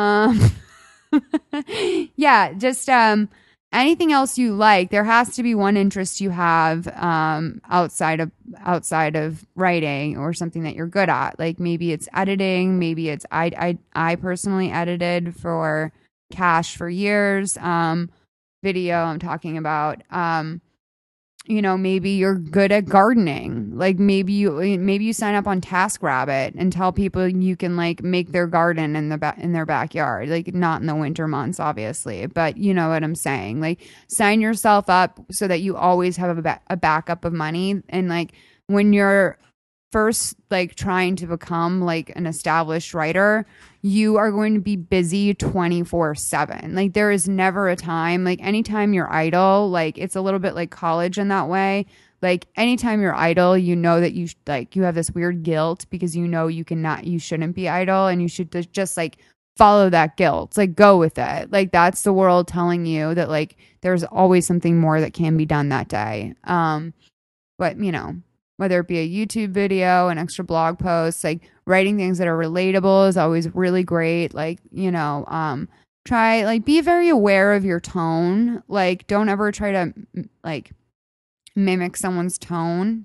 Yeah, just anything else you like, there has to be one interest you have outside of writing or something that you're good at. Like maybe it's editing, maybe it's I personally edited for cash for years. Video I'm talking about. Maybe you're good at gardening. Like maybe you sign up on TaskRabbit and tell people you can like make their garden in their backyard. Like not in the winter months, obviously, but you know what I'm saying. Like sign yourself up so that you always have a backup of money. And like when you're first like trying to become like an established writer, you are going to be busy 24/7. Like there is never a time, like anytime you're idle, like it's a little bit like college in that way. Like anytime you're idle, you know that you have this weird guilt because you know you shouldn't be idle and you should just like follow that guilt, like go with it. Like that's the world telling you that like there's always something more that can be done that day. But whether it be a YouTube video, an extra blog post, like writing things that are relatable is always really great. Like, try, like, be very aware of your tone. Like, don't ever try to, like, mimic someone's tone.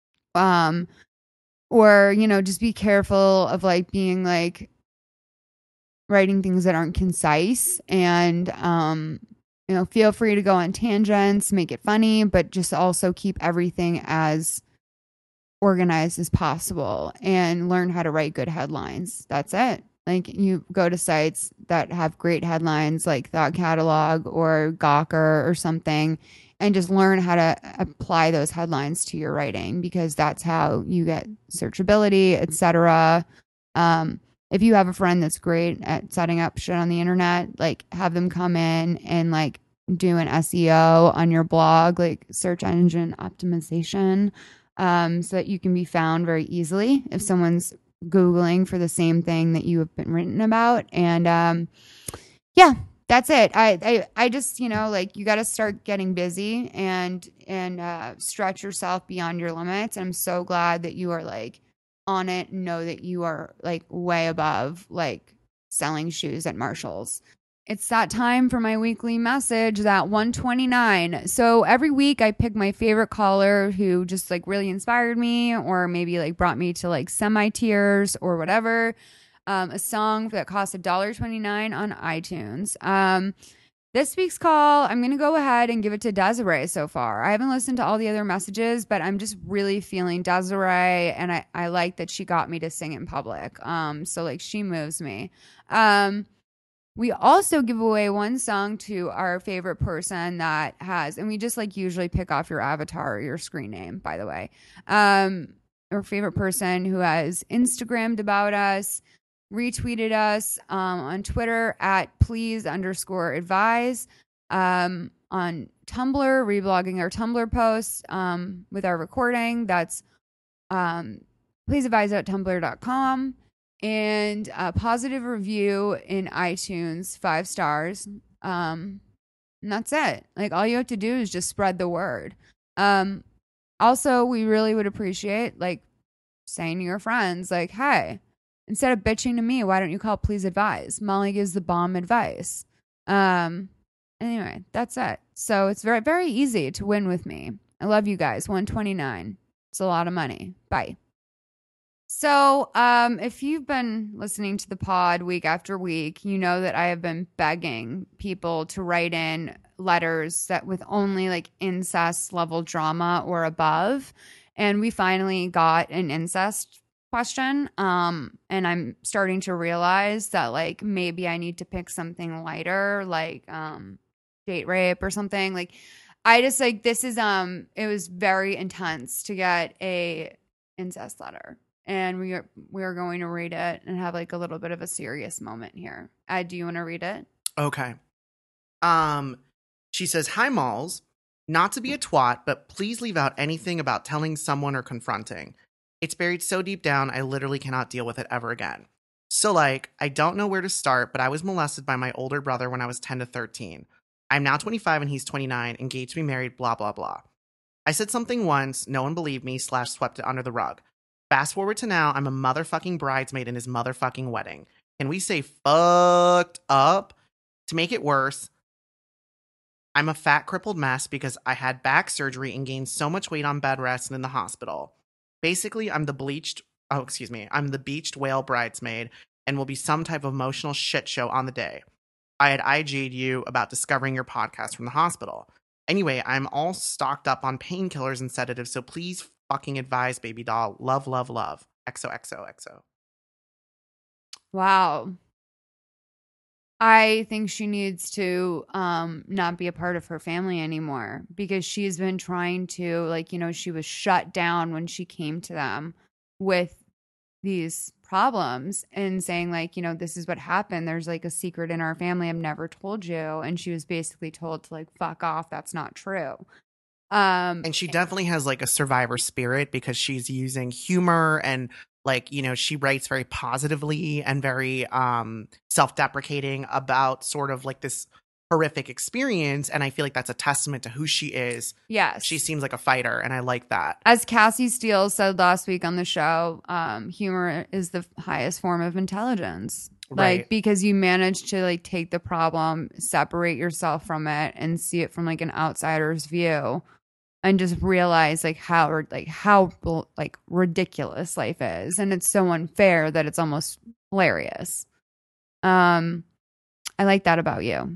Or, just be careful of, like, being, like, writing things that aren't concise. And, feel free to go on tangents, make it funny, but just also keep everything as organized as possible and learn how to write good headlines. That's it. Like you go to sites that have great headlines like Thought Catalog or Gawker or something and just learn how to apply those headlines to your writing because that's how you get searchability, etc. If you have a friend that's great at setting up shit on the internet, like have them come in and like do an SEO on your blog, like search engine optimization. So that you can be found very easily if someone's Googling for the same thing that you have been written about. And yeah, that's it. I just, like you got to start getting busy and stretch yourself beyond your limits. I'm so glad that you are like on it and know that you are like way above like selling shoes at Marshall's. It's that time for my weekly message, that 129. So every week I pick my favorite caller who just like really inspired me or maybe like brought me to like semi-tears or whatever. A song that costs $1.29 on iTunes. This week's call, I'm going to go ahead and give it to Desiree so far. I haven't listened to all the other messages, but I'm just really feeling Desiree and I like that she got me to sing in public. So like she moves me. We also give away one song to our favorite person that has, and we just like usually pick off your avatar or your screen name, by the way. Our favorite person who has Instagrammed about us, retweeted us on Twitter at please_advise, on Tumblr, reblogging our Tumblr posts with our recording. That's pleaseadvise.tumblr.com. And a positive review in iTunes, 5 stars. And that's it. Like all you have to do is just spread the word. Also, we really would appreciate like saying to your friends, like, hey, instead of bitching to me, why don't you call Please Advise? Molly gives the bomb advice. Anyway, that's it. So it's very, very easy to win with me. I love you guys. 129. It's a lot of money. Bye. So if you've been listening to the pod week after week, you know that I have been begging people to write in letters that with only like incest level drama or above. And we finally got an incest question. And I'm starting to realize that like maybe I need to pick something lighter, like date rape or something. Like I just like this is it was very intense to get a incest letter. And we are going to read it and have like a little bit of a serious moment here. Do you want to read it? Okay. She says, "Hi, Malls. Not to be a twat, but please leave out anything about telling someone or confronting. It's buried so deep down, I literally cannot deal with it ever again. So, like, I don't know where to start, but I was molested by my older brother when I was 10 to 13. I'm now 25 and he's 29, engaged to be married, blah, blah, blah. I said something once, no one believed me / swept it under the rug. Fast forward to now, I'm a motherfucking bridesmaid in his motherfucking wedding. Can we say fucked up? To make it worse, I'm a fat, crippled mess because I had back surgery and gained so much weight on bed rest and in the hospital. Basically, I'm the beached whale bridesmaid and will be some type of emotional shit show on the day. I had IG'd you about discovering your podcast from the hospital. Anyway, I'm all stocked up on painkillers and sedatives, so please fucking advise, baby doll. Love, love, love. XOXOXO. Wow. I think she needs to not be a part of her family anymore because she's been trying to, like, you know, she was shut down when she came to them with these problems and saying, like, you know, this is what happened. There's like a secret in our family I've never told you. And she was basically told to like, fuck off. That's not true. And she definitely has like a survivor spirit because she's using humor and like, you know, she writes very positively and very self-deprecating about sort of like this horrific experience. And I feel like that's a testament to who she is. Yes. She seems like a fighter, and I like that. As Cassie Steele said last week on the show, humor is the highest form of intelligence. Right. Like, because you manage to like take the problem, separate yourself from it, and see it from like an outsider's view. And just realize how ridiculous life is, and it's so unfair that it's almost hilarious. I like that about you.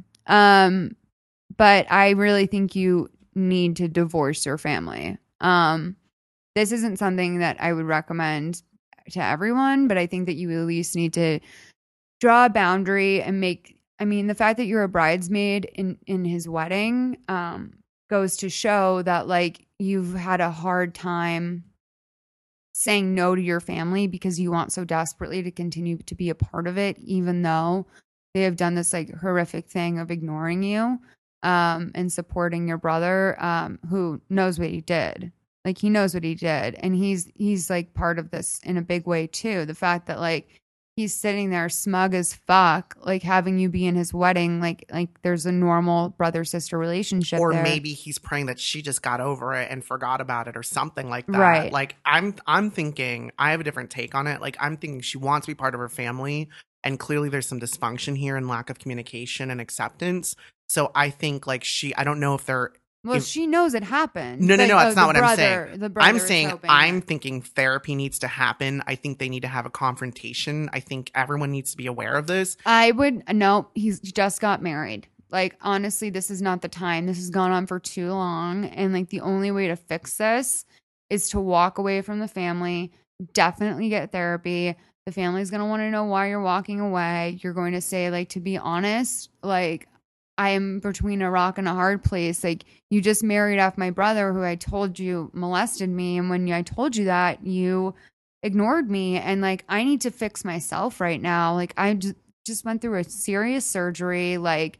But I really think you need to divorce your family. This isn't something that I would recommend to everyone, but I think that you at least need to draw a boundary and the fact that you're a bridesmaid in his wedding, goes to show that like you've had a hard time saying no to your family because you want so desperately to continue to be a part of it, even though they have done this like horrific thing of ignoring you and supporting your brother who knows what he did. Like he knows what he did, and he's like part of this in a big way too. The fact that like he's sitting there smug as fuck, like having you be in his wedding, like there's a normal brother-sister relationship or there. Maybe he's praying that she just got over it and forgot about it or something like that. Right. Like I'm thinking, I have a different take on it. Like I'm thinking she wants to be part of her family, and clearly there's some dysfunction here and lack of communication and acceptance. So I think like I don't know if they're... Well, she knows it happened. No, that's not what I'm saying. I'm saying I'm it. thinking therapy needs to happen. I think they need to have a confrontation. I think everyone needs to be aware of this. He's just got married. Like, honestly, this is not the time. This has gone on for too long. And like the only way to fix this is to walk away from the family, definitely get therapy. The family's going to want to know why you're walking away. You're going to say, like, to be honest, like, I am between a rock and a hard place. Like, you just married off my brother who I told you molested me. And when I told you that, you ignored me. And like, I need to fix myself right now. Like, I just went through a serious surgery. Like,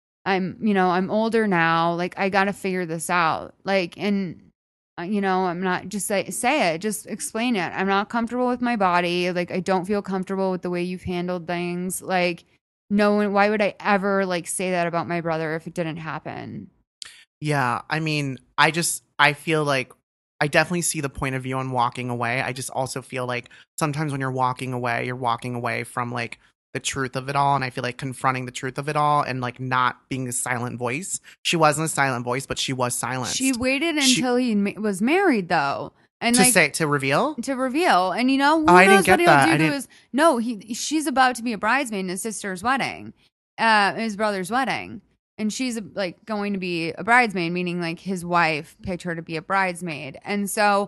I'm older now. Like, I got to figure this out. Like, and I'm not just say it, just explain it. I'm not comfortable with my body. Like, I don't feel comfortable with the way you've handled things. Like, no one, why would I ever like say that about my brother if it didn't happen? Yeah, I mean, I feel like I definitely see the point of view on walking away. I just also feel like sometimes when you're walking away from like the truth of it all. And I feel like confronting the truth of it all and like not being a silent voice. She wasn't a silent voice, but she was silenced. She waited until he was married though. And to reveal? To reveal. And who knows what he'll do to his... No, she's about to be a bridesmaid in his sister's wedding. His brother's wedding. And she's like going to be a bridesmaid, meaning like his wife picked her to be a bridesmaid. And so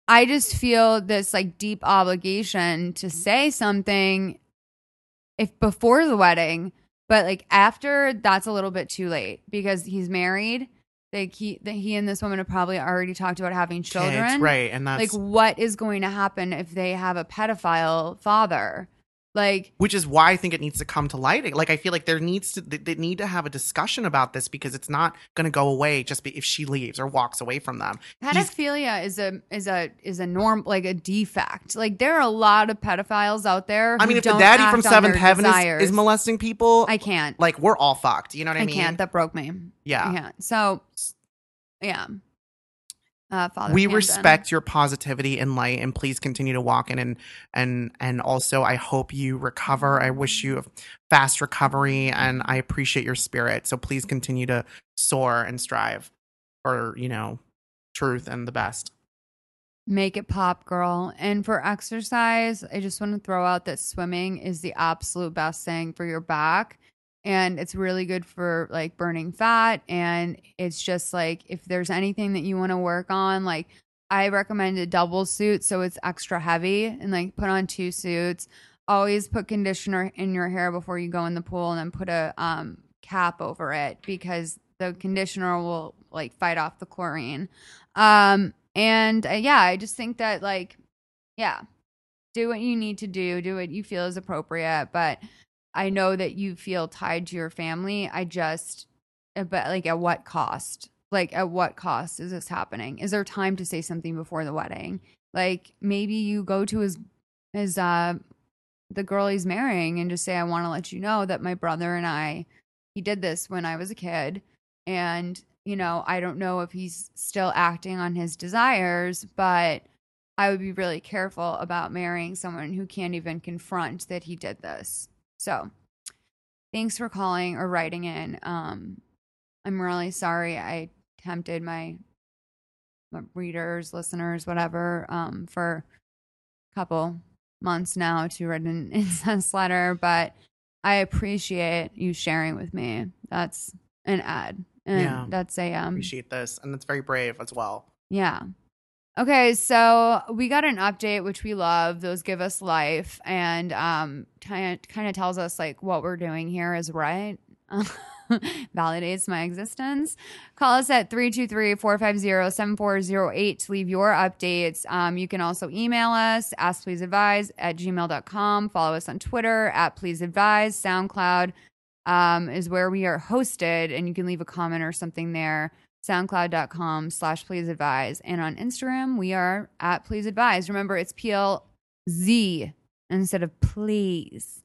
I just feel this like deep obligation to say something if before the wedding, but like after, that's a little bit too late because he's married. Like he and this woman have probably already talked about having children. Kids, right. And that's like what is going to happen if they have a pedophile father? Like, which is why I think it needs to come to light. Like, I feel like they need to have a discussion about this because it's not going to go away just if she leaves or walks away from them. Pedophilia is a norm, like a defect. Like there are a lot of pedophiles out there. I mean, if the daddy from Seventh Heaven is molesting people, I can't. Like we're all fucked. You know what I mean? I can't. That broke me. Yeah. I can't. So, yeah. Father we Camden. Respect your positivity and light, and please continue to walk in and also I hope you recover. I wish you a fast recovery, and I appreciate your spirit. So please continue to soar and strive for, you know, truth and the best. Make it pop, girl. And for exercise, I just want to throw out that swimming is the absolute best thing for your back. And it's really good for like burning fat. And it's just like, if there's anything that you want to work on, like I recommend a double suit. So it's extra heavy, and like put on 2 suits. Always put conditioner in your hair before you go in the pool, and then put a cap over it because the conditioner will like fight off the chlorine. Yeah, I just think that like, yeah, do what you need to do what you feel is appropriate. But I know that you feel tied to your family. But like at what cost? Like at what cost is this happening? Is there time to say something before the wedding? Like maybe you go to his the girl he's marrying and just say, I want to let you know that my brother and he did this when I was a kid. And, you know, I don't know if he's still acting on his desires, but I would be really careful about marrying someone who can't even confront that he did this. So thanks for calling or writing in. I'm really sorry I tempted my readers, listeners, whatever, for a couple months now to write an incense letter, but I appreciate you sharing with me. That's an ad. And that's a appreciate this. And it's very brave as well. Yeah. Okay, so we got an update, which we love. Those give us life, and kind of tells us like what we're doing here is right. Validates my existence. Call us at 323-450-7408 to leave your updates. You can also email us, askpleaseadvise@gmail.com. Follow us on Twitter @pleaseadvise. SoundCloud is where we are hosted, and you can leave a comment or something there. SoundCloud.com/pleaseadvise. And on Instagram, we are @pleaseadvise. Remember, it's PLZ instead of please.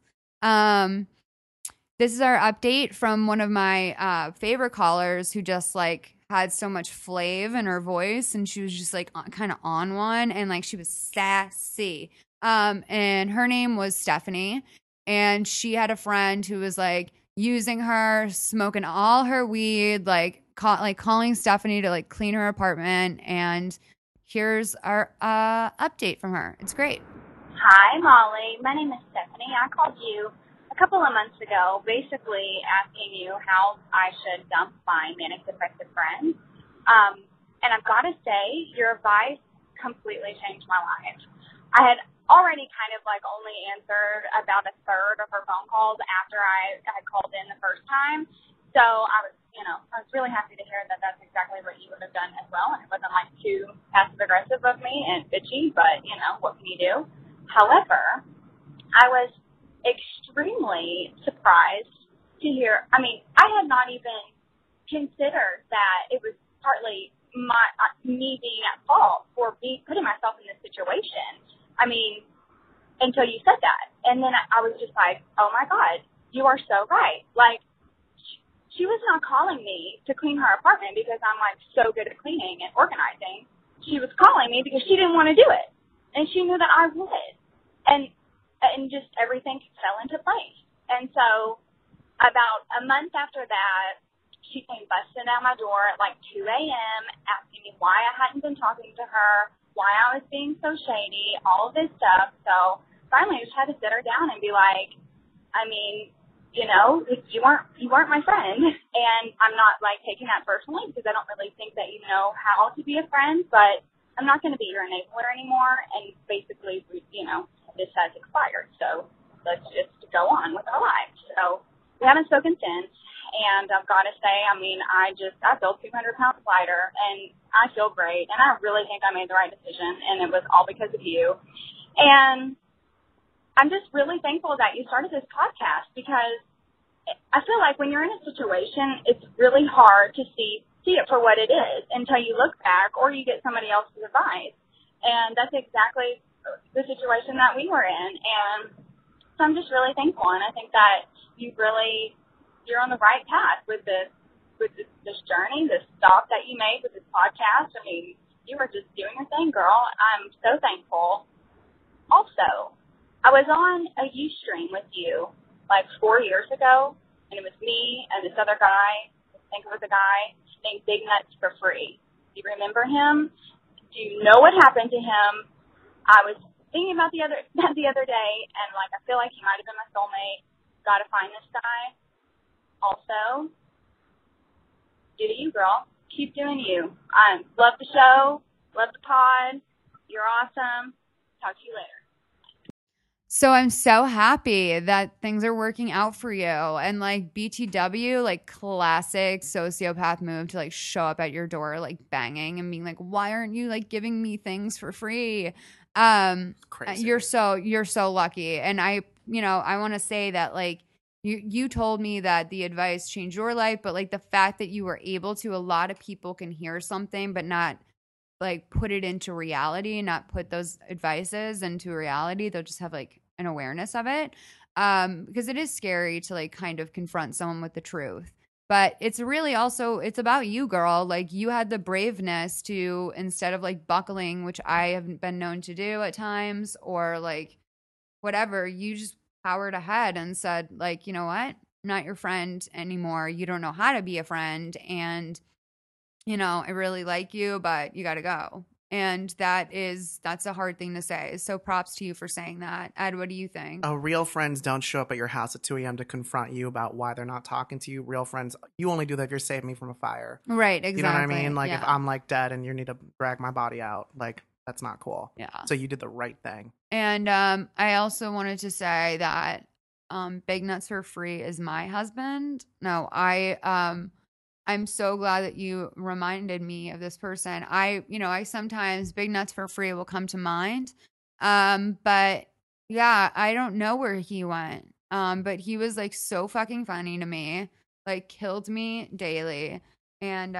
This is our update from one of my favorite callers who just like had so much flav in her voice, and she was just like kind of on one, and like she was sassy. And her name was Stephanie, and she had a friend who was like using her, smoking all her weed, like calling Stephanie to like clean her apartment. And here's our update from her. It's great. Hi, Molly. My name is Stephanie. I called you a couple of months ago, basically asking you how I should dump my manic depressive friends. And I've got to say, your advice completely changed my life. I had already kind of like only answered about a third of her phone calls after I had called in the first time. So I was really happy to hear that that's exactly what you would have done as well. And it wasn't like too passive aggressive of me and bitchy, but what can you do? However, I was extremely surprised to hear, I had not even considered that it was partly me being at fault for putting myself in this situation. Until you said that. And then I was just like, oh my God, you are so right. Like, she was not calling me to clean her apartment because I'm like so good at cleaning and organizing. She was calling me because she didn't want to do it. And she knew that I would. And just everything fell into place. And so about a month after that, she came busting down my door at like 2 a.m. asking me why I hadn't been talking to her, why I was being so shady, all of this stuff. So finally I just had to sit her down and be like, you weren't my friend. And I'm not like taking that personally because I don't really think that you know how to be a friend, but I'm not going to be your enabler anymore. And basically, you know, this has expired. So let's just go on with our lives. So we haven't spoken since. And I've got to say, I mean, I feel 200 pounds lighter, and I feel great. And I really think I made the right decision, and it was all because of you. And I'm just really thankful that you started this podcast, because I feel like when you're in a situation, it's really hard to see it for what it is until you look back or you get somebody else's advice. And that's exactly the situation that we were in. And so I'm just really thankful. And I think that you're on the right path with this journey, this stop that you made with this podcast. I mean, you were just doing your thing, girl. I'm so thankful. Also, I was on a Ustream with you like 4 years ago, and it was me and this other guy. I think it was a guy named Big Nuts for Free. Do you remember him? Do you know what happened to him? I was thinking about the other day, and like I feel like he might have been my soulmate. Got to find this guy. Also, do you, girl. Keep doing you. Love the show. Love the pod. You're awesome. Talk to you later. So I'm so happy that things are working out for you. And like BTW, like classic sociopath move to like show up at your door like banging and being like, why aren't you like giving me things for free? Crazy. You're so lucky. And I want to say that like you told me that the advice changed your life, but like the fact that you were able to, a lot of people can hear something but not like put it into reality, not put those advices into reality. They'll just have like an awareness of it, because it is scary to like kind of confront someone with the truth. But it's really also, it's about you, girl. Like you had the braveness to, instead of like buckling, which I haven't been known to do at times, or like whatever, you just powered ahead and said like, you know what, I'm not your friend anymore. You don't know how to be a friend. And you know, I really like you, but you got to go. And that's a hard thing to say. So props to you for saying that. Ed, what do you think? Oh, real friends don't show up at your house at 2 a.m. to confront you about why they're not talking to you. Real friends, you only do that if you're saving me from a fire. Right, exactly. You know what I mean? Like yeah. If I'm like dead and you need to drag my body out, like that's not cool. Yeah. So you did the right thing. And I also wanted to say that Big Nuts for Free is my husband. No, I'm so glad that you reminded me of this person. I sometimes Big Nuts for Free will come to mind. But yeah, I don't know where he went. But he was like so fucking funny to me, like killed me daily. And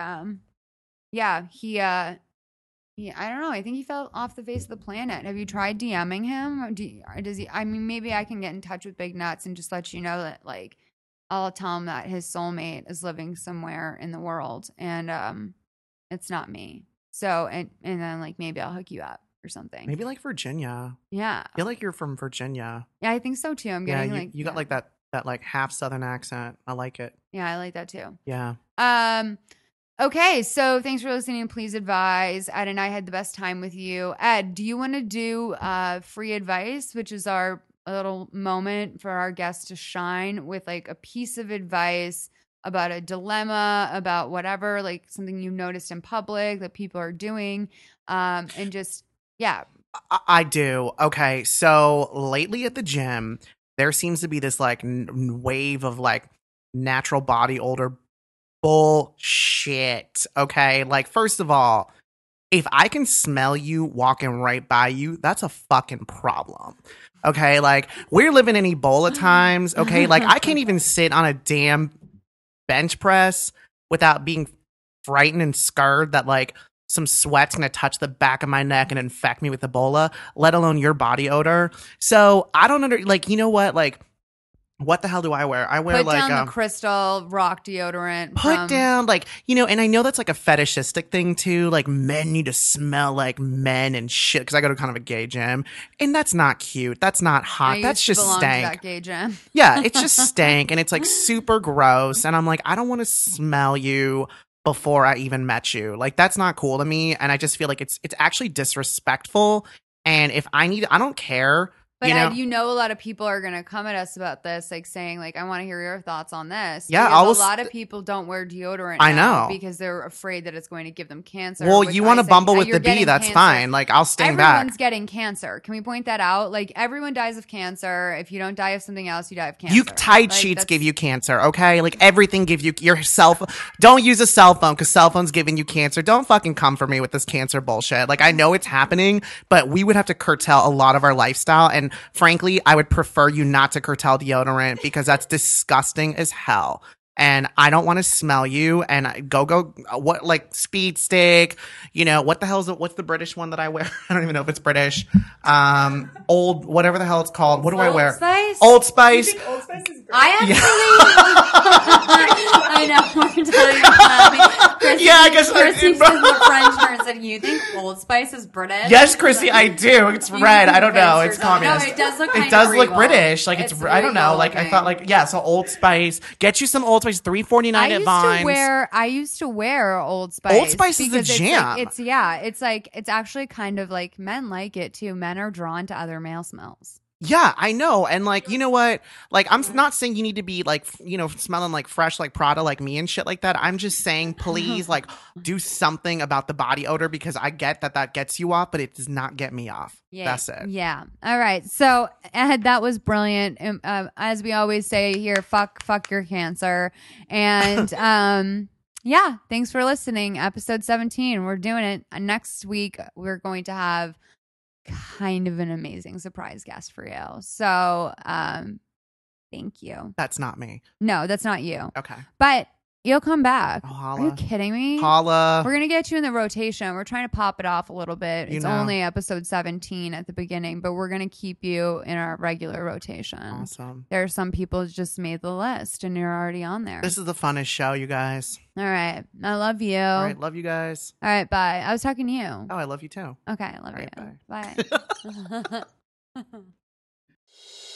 I don't know. I think he fell off the face of the planet. Have you tried DMing him? Does he? I mean, maybe I can get in touch with Big Nuts and just let you know that like I'll tell him that his soulmate is living somewhere in the world and it's not me. So and then like maybe I'll hook you up or something. Maybe like Virginia. Yeah. I feel like you're from Virginia. Yeah, I think so too. I'm getting you got like that like half Southern accent. I like it. Yeah, I like that too. Yeah. Okay, so thanks for listening. Please advise. Ed and I had the best time with you. Ed, do you want to do free advice, which is our little moment for our guests to shine with like a piece of advice about a dilemma, about whatever, like something you noticed in public that people are doing, and just, yeah. I do. Okay, so lately at the gym, there seems to be this like wave of like natural body odor bullshit. Okay, like first of all, if I can smell you walking right by you, that's a fucking problem. Okay, like we're living in Ebola times. Okay, like I can't even sit on a damn bench press without being frightened and scared that like some sweat's gonna touch the back of my neck and infect me with Ebola, let alone your body odor. So I don't like, you know what the hell do I wear? I wear put like down the Crystal Rock deodorant. Put down like, you know, and I know that's like a fetishistic thing too. Like men need to smell like men and shit. Because I go to kind of a gay gym, and that's not cute. That's not hot. That's just stank. That gay gym. Yeah, it's just stank, and it's like super gross. And I'm like, I don't want to smell you before I even met you. Like that's not cool to me. And I just feel like it's actually disrespectful. And if I don't care But you know? Ed, a lot of people are going to come at us about this, like saying, like, I want to hear your thoughts on this. Yeah, because a lot of people don't wear deodorant. I now know because they're afraid that it's going to give them cancer. Well, you want to bumble with the bee? That's cancer. fine. Like I'll sting back. Everyone's getting cancer. Can we point that out? Like everyone dies of cancer. If you don't die of something else, you die of cancer. Tide sheets give you cancer. Okay, like everything gives you your cell phone. Don't use a cell phone because cell phone's giving you cancer. Don't fucking come for me with this cancer bullshit. Like I know it's happening, but we would have to curtail a lot of our lifestyle. And frankly, I would prefer you not to curtail deodorant because that's disgusting as hell. And I don't want to smell you. And what, like Speed Stick, what the hell is it? What's the British one that I wear? I don't even know if it's British. Whatever the hell it's called. What do I wear? Spice? Old Spice. You think Old Spice is British? I know. We're talking about Chrissy, Yeah, I guess Chrissy took the French her and said, you think Old Spice is British? Yes, Chrissy, I do. It's red. I don't know. It's communist. No, it does look It does look regal. British. Like it's I don't know. Like I looking. thought like, yeah, so Old Spice. Get you some Old Spice, $3.49 at Vines. I used to wear Old Spice. Old Spice is the because jam. It's actually kind of like men like it too. Men are drawn to other male smells. Yeah, I know. And like, you know what? Like, I'm not saying you need to be like, smelling like fresh, like Prada, like me and shit like that. I'm just saying, please, like, do something about the body odor because I get that gets you off, but it does not get me off. Yeah. That's it. Yeah. All right. So, Ed, that was brilliant. As we always say here, fuck your cancer. And, yeah, thanks for listening. Episode 17. We're doing it. Next week, we're going to have kind of an amazing surprise guest for you. So, thank you. That's not me. No, that's not you. Okay. But you'll come back. Oh, holla. Are you kidding me? Holla. We're going to get you in the rotation. We're trying to pop it off a little bit. It's only episode 17 at the beginning, but we're going to keep you in our regular rotation. Awesome. There are some people who just made the list and you're already on there. This is the funnest show, you guys. All right. I love you. All right. Love you guys. All right. Bye. I was talking to you. Oh, I love you too. Okay. I love All you. right, Bye.